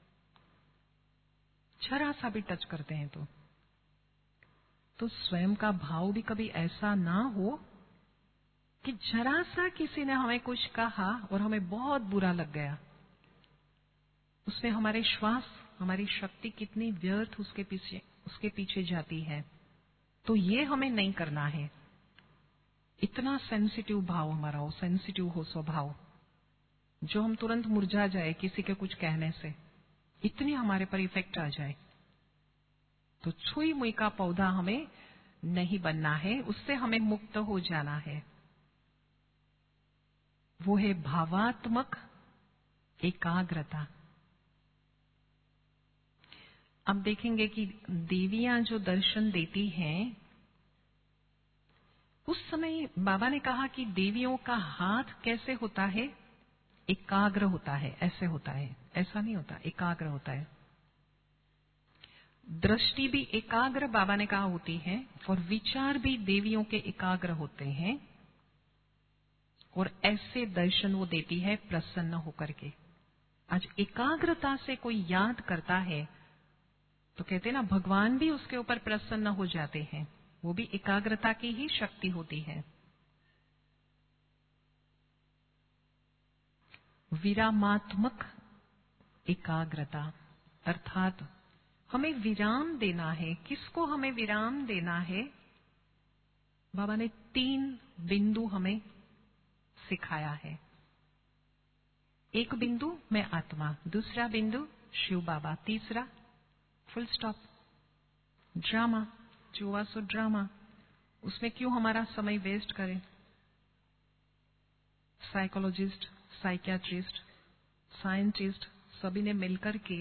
जरा सा भी टच करते हैं तो तो स्वयं का भाव भी कभी ऐसा ना हो कि जरा सा किसी ने हमें कुछ कहा और हमें बहुत बुरा लग गया, उसमें हमारे श्वास, हमारी शक्ति कितनी व्यर्थ उसके पीछे उसके पीछे जाती है। तो ये हमें नहीं करना है। इतना सेंसिटिव भाव हमारा हो, सेंसिटिव हो स्वभाव, जो हम तुरंत मुरझा जाए किसी के कुछ कहने से, इतनी हमारे पर इफेक्ट आ जाए। तो छुई मुई का पौधा हमें नहीं बनना है, उससे हमें मुक्त हो जाना है। वो है भावात्मक एकाग्रता। अब देखेंगे कि देवियां जो दर्शन देती हैं, उस समय बाबा ने कहा कि देवियों का हाथ कैसे होता है, एकाग्र होता है, ऐसे होता है, ऐसा नहीं होता, एकाग्र होता है। दृष्टि भी एकाग्र बाबा ने कहा होती है, और विचार भी देवियों के एकाग्र होते हैं, और ऐसे दर्शन वो देती है प्रसन्न होकर के। आज एकाग्रता से कोई याद करता है तो कहते हैं ना, भगवान भी उसके ऊपर प्रसन्न हो जाते हैं। वो भी एकाग्रता की ही शक्ति होती है। विरामात्मक एकाग्रता, अर्थात हमें विराम देना है। किसको हमें विराम देना है? बाबा ने तीन बिंदु हमें सिखाया है। एक बिंदु मैं आत्मा, दूसरा बिंदु शिव बाबा, तीसरा फुल स्टॉप। ड्रामा जो हुआ सो ड्रामा, उसमें क्यों हमारा समय वेस्ट करें। साइकोलॉजिस्ट, साइकियाट्रिस्ट, साइंटिस्ट सभी ने मिलकर के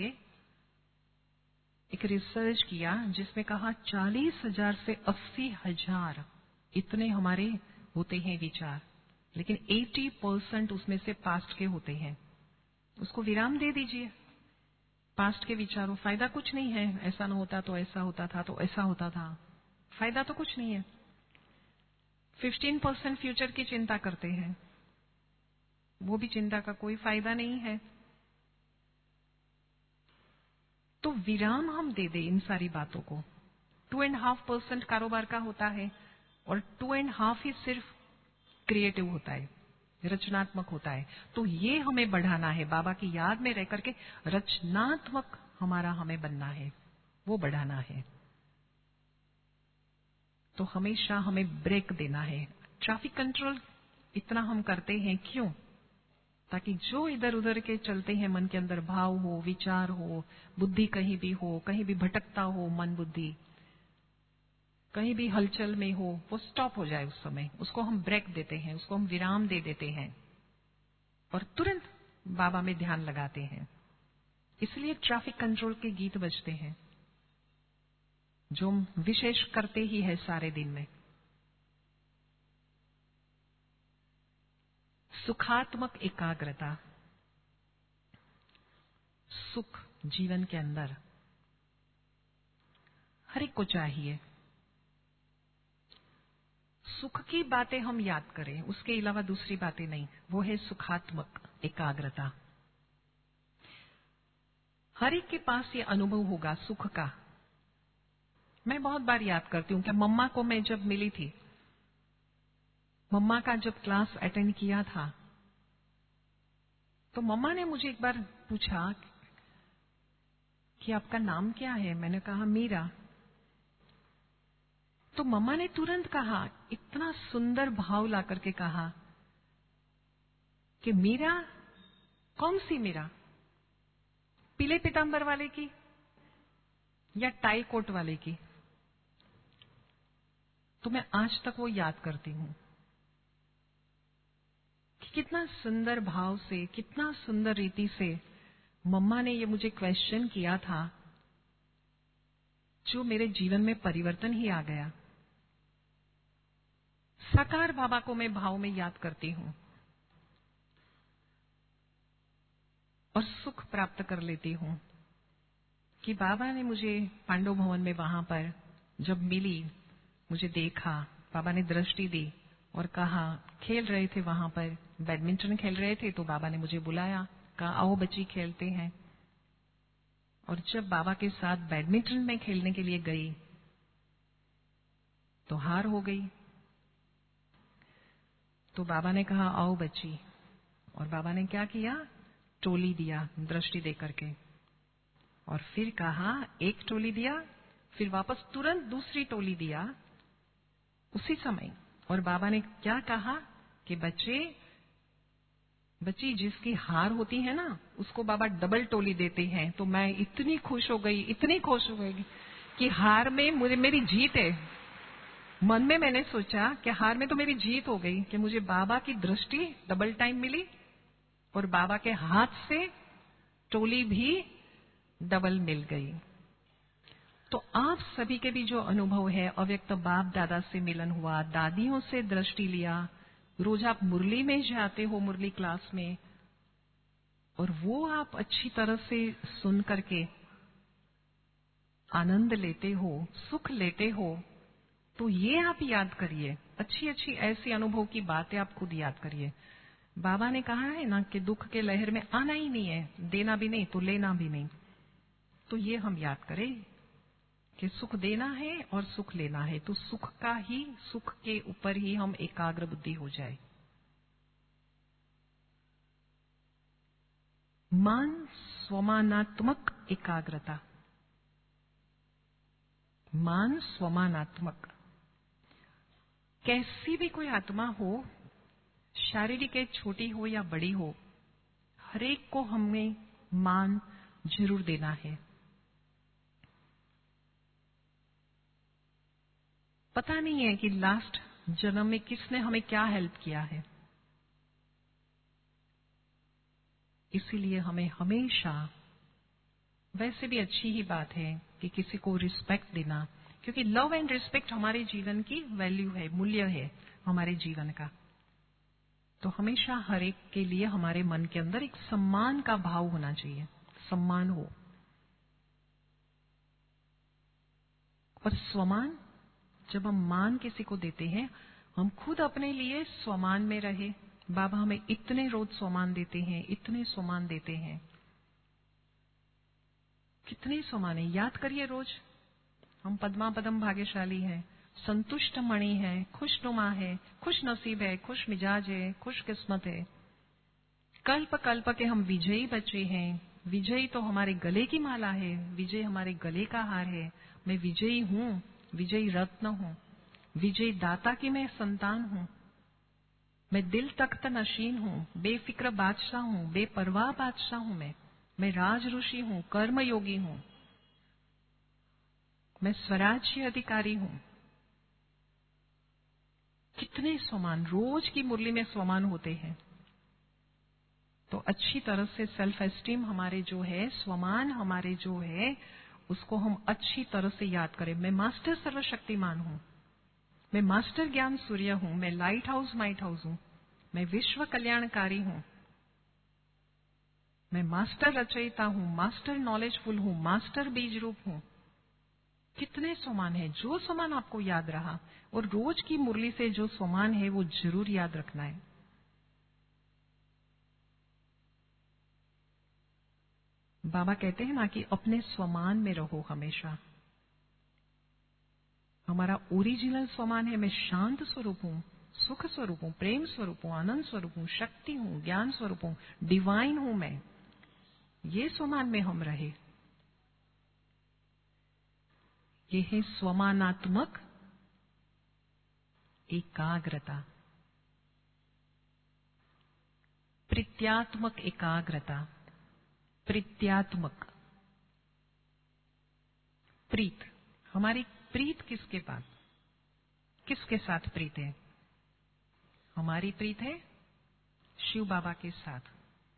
एक रिसर्च किया जिसमें कहा चालीस हजार से अस्सी हजार इतने हमारे होते हैं विचार, लेकिन अस्सी परसेंट उसमें से पास्ट के होते हैं। उसको विराम दे दीजिए। पास्ट के विचारों फायदा कुछ नहीं है। ऐसा ना होता तो ऐसा होता था तो ऐसा होता था, फायदा तो कुछ नहीं है। पंद्रह परसेंट फ्यूचर की चिंता करते हैं, वो भी चिंता का कोई फायदा नहीं है। तो विराम हम दे दें इन सारी बातों को। टू एंड हाफ परसेंट कारोबार का होता है और टू एंड हाफ ही सिर्फ क्रिएटिव होता है, रचनात्मक होता है। तो ये हमें बढ़ाना है। बाबा की याद में रह करके रचनात्मक हमारा हमें बनना है, वो बढ़ाना है। तो हमेशा हमें ब्रेक देना है। ट्रैफिक कंट्रोल इतना हम करते हैं क्यों? ताकि जो इधर उधर के चलते हैं मन के अंदर, भाव हो, विचार हो, बुद्धि कहीं भी हो, कहीं भी भटकता हो मन बुद्धि, कहीं भी हलचल में हो, वो स्टॉप हो जाए। उस समय उसको हम ब्रेक देते हैं, उसको हम विराम दे देते हैं और तुरंत बाबा में ध्यान लगाते हैं। इसलिए ट्रैफिक कंट्रोल के गीत बजते हैं जो हम विशेष करते ही है सारे दिन में। सुखात्मक एकाग्रता, सुख जीवन के अंदर हर एक को चाहिए। सुख की बातें हम याद करें, उसके अलावा दूसरी बातें नहीं, वो है सुखात्मक एकाग्रता। हर एक के पास ये अनुभव होगा सुख का। मैं बहुत बार याद करती हूँ कि मम्मा को मैं जब मिली थी, मम्मा का जब क्लास अटेंड किया था, तो मम्मा ने मुझे एक बार पूछा कि आपका नाम क्या है। मैंने कहा मीरा। तो मम्मा ने तुरंत कहा, इतना सुंदर भाव ला करके कहा कि मीरा, कौन सी मीरा? पीले पीतांबर वाले की या टाई कोट वाले की? तो मैं आज तक वो याद करती हूं कि कितना सुंदर भाव से, कितना सुंदर रीति से मम्मा ने ये मुझे क्वेश्चन किया था, जो मेरे जीवन में परिवर्तन ही आ गया। साकार बाबा को मैं भाव में याद करती हूं और सुख प्राप्त कर लेती हूं कि बाबा ने मुझे पांडव भवन में वहां पर जब मिली, मुझे देखा, बाबा ने दृष्टि दी और कहा, खेल रहे थे वहां पर, बैडमिंटन खेल रहे थे, तो बाबा ने मुझे बुलाया, कहा आओ बच्ची खेलते हैं। और जब बाबा के साथ बैडमिंटन में खेलने के लिए गई तो हार हो गई। तो बाबा ने कहा आओ बच्ची, और बाबा ने क्या किया, टोली दिया दृष्टि दे करके, और फिर कहा एक टोली दिया, फिर वापस तुरंत दूसरी टोली दिया उसी समय। और बाबा ने क्या कहा कि बच्चे, बच्ची जिसकी हार होती है ना, उसको बाबा डबल टोली देते हैं। तो मैं इतनी खुश हो गई, इतनी खुश हो गई कि हार में मुझे मेरी जीत है। मन में मैंने सोचा कि हार में तो मेरी जीत हो गई कि मुझे बाबा की दृष्टि डबल टाइम मिली और बाबा के हाथ से टोली भी डबल मिल गई। तो आप सभी के भी जो अनुभव है, अव्यक्त बाप दादा से मिलन हुआ, दादियों से दृष्टि लिया, रोज आप मुरली में जाते हो, मुरली क्लास में, और वो आप अच्छी तरह से सुन करके आनंद लेते हो, सुख लेते हो। तो ये आप याद करिए, अच्छी अच्छी ऐसी अनुभव की बातें आप खुद याद करिए। बाबा ने कहा है ना कि दुख के लहर में आना ही नहीं है, देना भी नहीं तो लेना भी नहीं। तो ये हम याद करें कि सुख देना है और सुख लेना है, तो सुख का ही, सुख के ऊपर ही हम एकाग्र बुद्धि हो जाए। मान स्वमानात्मक एकाग्रता, मान स्वमानात्मक। कैसी भी कोई आत्मा हो, शारीरिक है, छोटी हो या बड़ी हो, हर एक को हमें मान जरूर देना है। पता नहीं है कि लास्ट जन्म में किसने हमें क्या हेल्प किया है, इसीलिए हमें हमेशा, वैसे भी अच्छी ही बात है कि किसी को रिस्पेक्ट देना, क्योंकि लव एंड रिस्पेक्ट हमारे जीवन की वैल्यू है, मूल्य है हमारे जीवन का। तो हमेशा हर एक के लिए हमारे मन के अंदर एक सम्मान का भाव होना चाहिए, सम्मान हो। और स्वमान, जब हम मान किसी को देते हैं, हम खुद अपने लिए स्वमान में रहे। बाबा हमें इतने रोज स्वमान देते हैं, इतने स्वमान देते हैं। कितने स्वमान है, याद करिए रोज। हम पद्मा पदम भाग्यशाली हैं, संतुष्ट मणि है, खुशनुमा है, खुश नसीब है, खुश मिजाज है, खुश किस्मत है। कल्प कल्प के हम विजयी बच्चे हैं। विजयी तो हमारे गले की माला है, विजय हमारे गले का हार है। मैं विजयी हूँ, विजयी रत्न हूँ, विजयी दाता की मैं संतान हूँ। मैं दिल तख्त नशीन हूँ, बेफिक्र बादशाह हूँ, बेपरवाह बादशाह हूँ। मैं मैं राज ऋषि हूँ, कर्म योगी हूँ, मैं स्वराज्य अधिकारी हूँ। कितने स्वमान रोज की मुरली में स्वमान होते हैं। तो अच्छी तरह से सेल्फ एस्टीम हमारे जो है, स्वमान हमारे जो है, उसको हम अच्छी तरह से याद करें। मैं मास्टर सर्वशक्तिमान हूँ, मैं मास्टर ज्ञान सूर्य हूँ, मैं लाइट हाउस माइट हाउस हूँ, मैं विश्व कल्याणकारी हूँ, मैं मास्टर रचयिता हूँ, मास्टर नॉलेजफुल हूँ, मास्टर बीज रूप हूँ। कितने स्वमान है, जो स्वमान आपको याद रहा। और रोज की मुरली से जो स्वमान है वो जरूर याद रखना है। बाबा कहते हैं ना कि अपने स्वमान में रहो हमेशा। हमारा ओरिजिनल स्वमान है, मैं शांत स्वरूप हूँ, सुख स्वरूप हूँ, प्रेम स्वरूप हूँ, आनंद स्वरूप हूँ, शक्ति हूँ, ज्ञान स्वरूप हूँ, डिवाइन हूँ मैं। ये स्वमान में हम रहे। ये है स्वमानात्मक एकाग्रता, प्रीत्यात्मक एकाग्रता। प्रीत्यात्मक, प्रीत, हमारी प्रीत किसके पास, किसके साथ प्रीत है? हमारी प्रीत है शिव बाबा के साथ।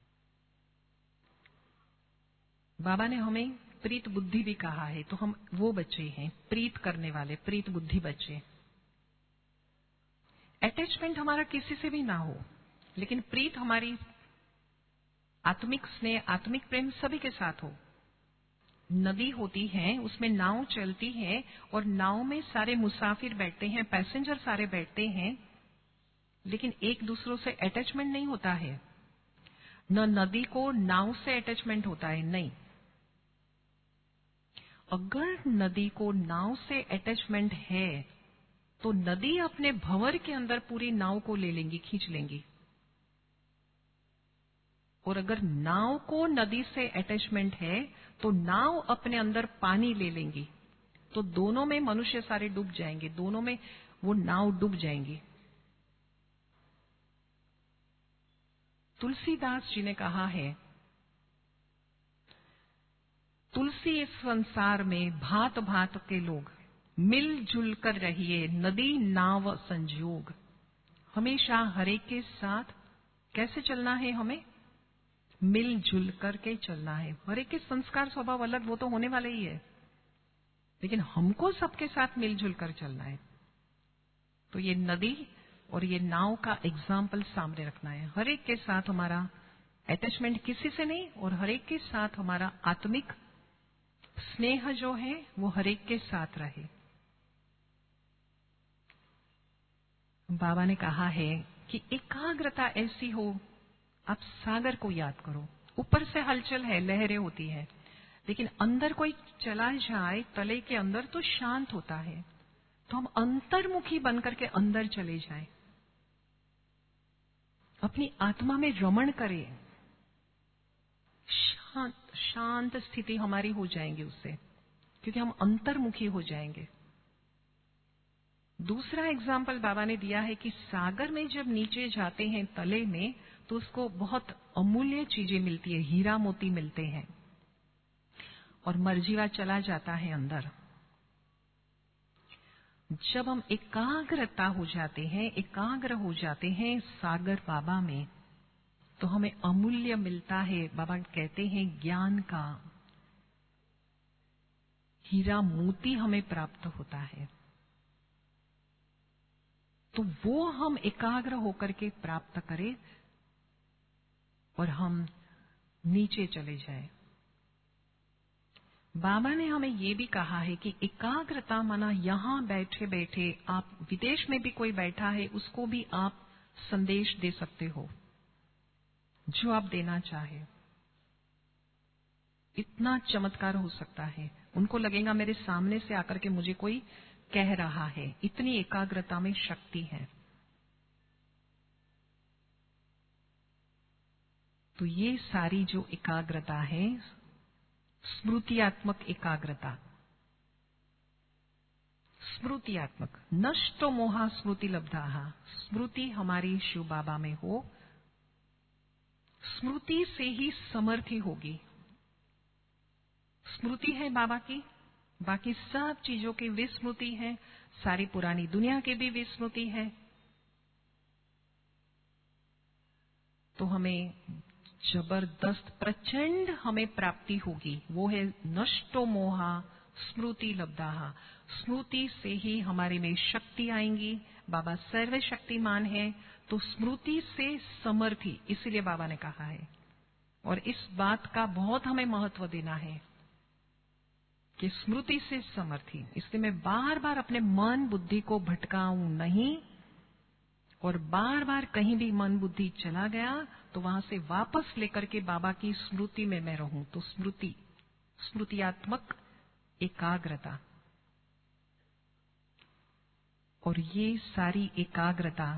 बाबा ने हमें प्रीत बुद्धि भी कहा है, तो हम वो बच्चे हैं प्रीत करने वाले, प्रीत बुद्धि बच्चे। अटैचमेंट हमारा किसी से भी ना हो, लेकिन प्रीत हमारी आत्मिक स्नेह, आत्मिक प्रेम सभी के साथ हो। नदी होती है, उसमें नाव चलती है और नाव में सारे मुसाफिर बैठते हैं, पैसेंजर सारे बैठते हैं, लेकिन एक दूसरों से अटैचमेंट नहीं होता है। न नदी को नाव से अटैचमेंट होता है, नहीं। अगर नदी को नाव से अटैचमेंट है तो नदी अपने भंवर के अंदर पूरी नाव को ले लेंगी, खींच लेंगी। और अगर नाव को नदी से अटैचमेंट है तो नाव अपने अंदर पानी ले लेंगी, तो दोनों में मनुष्य सारे डूब जाएंगे, दोनों में वो नाव डूब जाएंगी। तुलसीदास जी ने कहा है, तुलसी इस संसार में भांत भांत के लोग, मिलजुल कर रहिए नदी नाव संजोग। हमेशा हरेक के साथ कैसे चलना है हमें? मिलजुल करके चलना है। हरेक के संस्कार स्वभाव अलग, वो तो होने वाले ही है, लेकिन हमको सबके साथ मिलजुल कर चलना है। तो ये नदी और ये नाव का एग्जाम्पल सामने रखना है। हरेक के साथ हमारा अटैचमेंट किसी से नहीं, और हरेक के साथ हमारा आत्मिक स्नेह जो है वो हरेक के साथ रहे। बाबा ने कहा है कि एकाग्रता ऐसी हो, आप सागर को याद करो। ऊपर से हलचल है, लहरें होती है, लेकिन अंदर कोई चला जाए तले के अंदर तो शांत होता है। तो हम अंतर्मुखी बनकर के अंदर चले जाएं, अपनी आत्मा में रमण करें, शांत शांत स्थिति हमारी हो जाएंगी उससे, क्योंकि हम अंतर्मुखी हो जाएंगे। दूसरा एग्जाम्पल बाबा ने दिया है कि सागर में जब नीचे जाते हैं तले में, तो उसको बहुत अमूल्य चीजें मिलती है, हीरा मोती मिलते हैं, और मरजीवा चला जाता है अंदर। जब हम एकाग्रता हो जाते हैं, एकाग्र हो जाते हैं सागर बाबा में, तो हमें अमूल्य मिलता है। बाबा कहते हैं ज्ञान का हीरा मोती हमें प्राप्त होता है। तो वो हम एकाग्र होकर के प्राप्त करें और हम नीचे चले जाएं। बाबा ने हमें ये भी कहा है कि एकाग्रता माना यहां बैठे बैठे, आप विदेश में भी कोई बैठा है उसको भी आप संदेश दे सकते हो जो आप देना चाहे। इतना चमत्कार हो सकता है, उनको लगेगा मेरे सामने से आकर के मुझे कोई कह रहा है। इतनी एकाग्रता में शक्ति है। तो ये सारी जो एकाग्रता है, स्मृतियात्मक एकाग्रता, स्मृतियात्मक, नष्टो मोहा स्मृति लब्धाहा, स्मृति हमारी शिव बाबा में हो, स्मृति से ही समर्थी होगी। स्मृति है बाबा की, बाकी सब चीजों की विस्मृति है, सारी पुरानी दुनिया की भी विस्मृति है। तो हमें जबरदस्त प्रचंड हमें प्राप्ति होगी, वो है नष्टो मोहा स्मृति लब्धाहा। स्मृति से ही हमारे में शक्ति आएंगी। बाबा सर्वशक्तिमान है, तो स्मृति से समर्थी, इसीलिए बाबा ने कहा है। और इस बात का बहुत हमें महत्व देना है कि स्मृति से समर्थी। इसलिए मैं बार बार अपने मन बुद्धि को भटकाऊं नहीं, और बार बार कहीं भी मन बुद्धि चला गया तो वहां से वापस लेकर के बाबा की स्मृति में मैं रहूं। तो स्मृति, स्मृतियात्मक एकाग्रता, और ये सारी एकाग्रता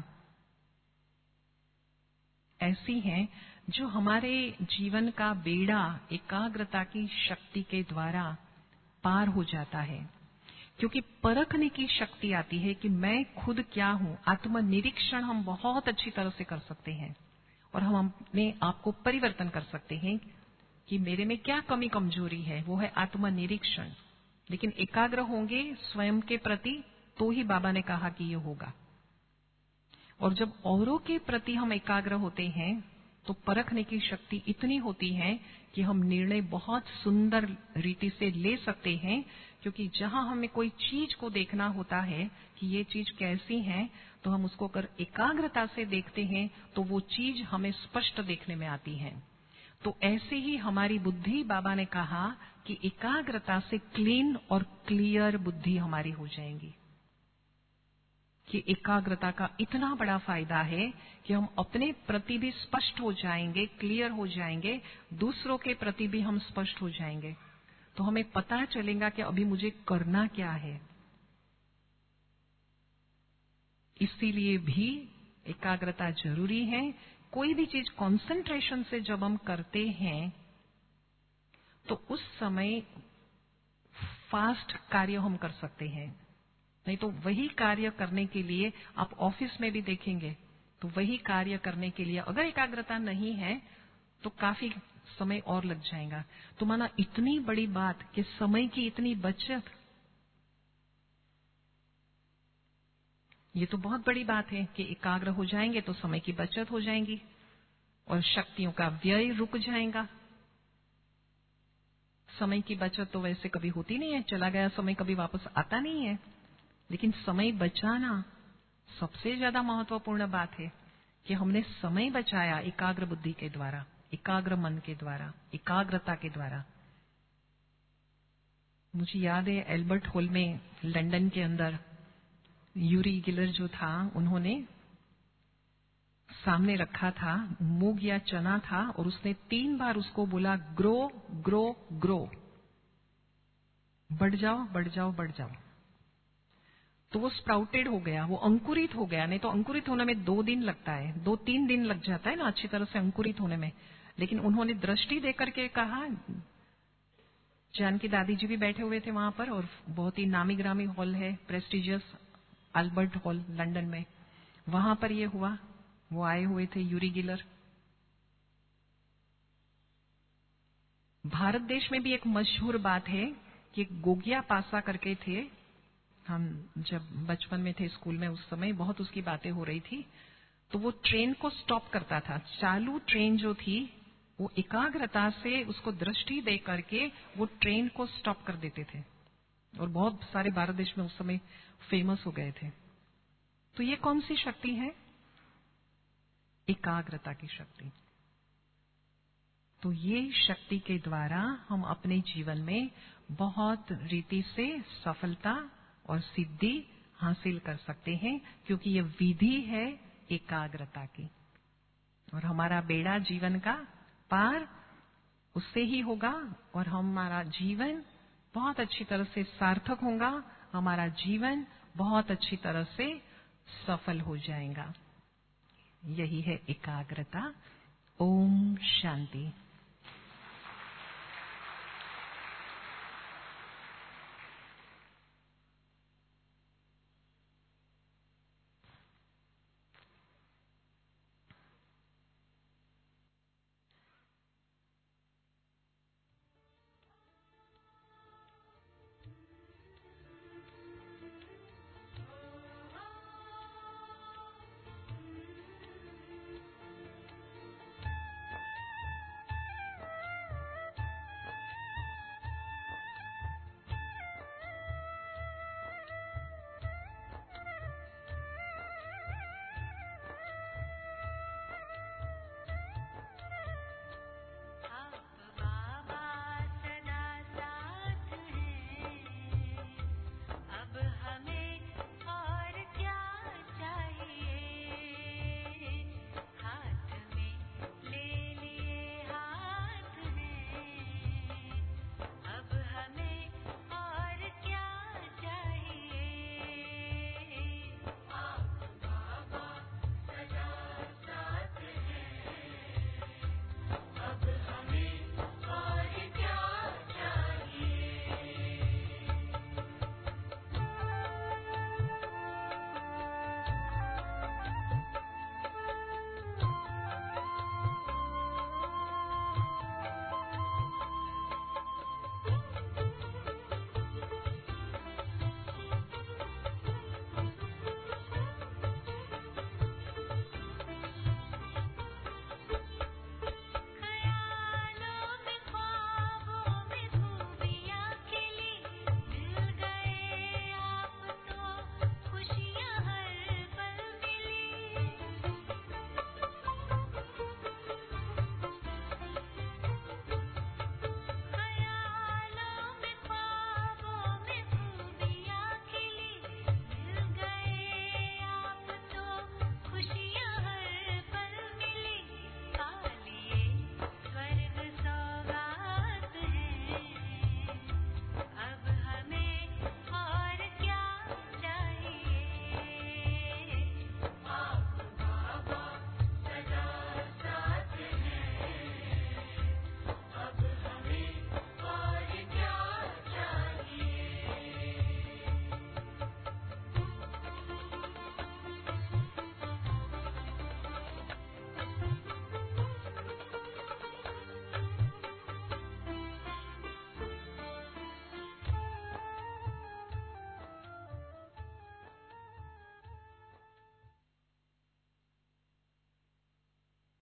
ऐसी हैं जो हमारे जीवन का बेड़ा एकाग्रता की शक्ति के द्वारा पार हो जाता है। क्योंकि परखने की शक्ति आती है कि मैं खुद क्या हूं। आत्मनिरीक्षण हम बहुत अच्छी तरह से कर सकते हैं, और हम अपने आप को परिवर्तन कर सकते हैं कि मेरे में क्या कमी कमजोरी है, वो है आत्मनिरीक्षण। लेकिन एकाग्र होंगे स्वयं के प्रति, तो ही बाबा ने कहा कि ये होगा। और जब औरों के प्रति हम एकाग्र होते हैं तो परखने की शक्ति इतनी होती है कि हम निर्णय बहुत सुंदर रीति से ले सकते हैं। क्योंकि जहां हमें कोई चीज को देखना होता है कि ये चीज कैसी है, तो हम उसको अगर एकाग्रता से देखते हैं तो वो चीज हमें स्पष्ट देखने में आती है। तो ऐसे ही हमारी बुद्धि, बाबा ने कहा कि एकाग्रता से क्लीन और क्लियर बुद्धि हमारी हो जाएंगी। कि एकाग्रता का इतना बड़ा फायदा है कि हम अपने प्रति भी स्पष्ट हो जाएंगे, क्लियर हो जाएंगे, दूसरों के प्रति भी हम स्पष्ट हो जाएंगे। तो हमें पता चलेगा कि अभी मुझे करना क्या है। इसीलिए भी एकाग्रता जरूरी है। कोई भी चीज कंसंट्रेशन से जब हम करते हैं तो उस समय फास्ट कार्य हम कर सकते हैं। नहीं तो वही कार्य करने के लिए आप ऑफिस में भी देखेंगे, तो वही कार्य करने के लिए अगर एकाग्रता नहीं है तो काफी समय और लग जाएगा। तो माना इतनी बड़ी बात कि समय की इतनी बचत, ये तो बहुत बड़ी बात है कि एकाग्र हो जाएंगे तो समय की बचत हो जाएगी और शक्तियों का व्यय रुक जाएगा। समय की बचत तो वैसे कभी होती नहीं है, चला गया समय कभी वापस आता नहीं है। लेकिन समय बचाना सबसे ज्यादा महत्वपूर्ण बात है कि हमने समय बचाया एकाग्र बुद्धि के द्वारा, एकाग्र मन के द्वारा, एकाग्रता के द्वारा। मुझे याद है एल्बर्ट हॉल में लंदन के अंदर यूरी गिलर जो था, उन्होंने सामने रखा था मूंग या चना था, और उसने तीन बार उसको बोला ग्रो ग्रो ग्रो, बढ़ जाओ बढ़ जाओ बढ़ जाओ। तो वो स्प्राउटेड हो गया, वो अंकुरित हो गया। नहीं तो अंकुरित होने में दो दिन लगता है, दो तीन दिन लग जाता है ना अच्छी तरह से अंकुरित होने में। लेकिन उन्होंने दृष्टि देकर के कहा, जानकी दादी जी भी बैठे हुए थे वहां पर, और बहुत ही नामी ग्रामी हॉल है, प्रेस्टिजियस अल्बर्ट हॉल लंदन में, वहां पर ये हुआ। वो आए हुए थे यूरी गिलर। भारत देश में भी एक मशहूर बात है कि गोगिया पासा करके थे। हम जब बचपन में थे स्कूल में, उस समय बहुत उसकी बातें हो रही थी। तो वो ट्रेन को स्टॉप करता था। चालू ट्रेन जो थी वो एकाग्रता से उसको दृष्टि दे करके वो ट्रेन को स्टॉप कर देते थे, और बहुत सारे भारत देश में उस समय फेमस हो गए थे। तो ये कौन सी शक्ति है? एकाग्रता की शक्ति। तो ये शक्ति के द्वारा हम अपने जीवन में बहुत रीति से सफलता और सिद्धि हासिल कर सकते हैं, क्योंकि ये विधि है एकाग्रता की। और हमारा बेड़ा जीवन का पार उससे ही होगा, और हमारा जीवन बहुत अच्छी तरह से सार्थक होगा, हमारा जीवन बहुत अच्छी तरह से सफल हो जाएगा। यही है एकाग्रता। ओम शांति।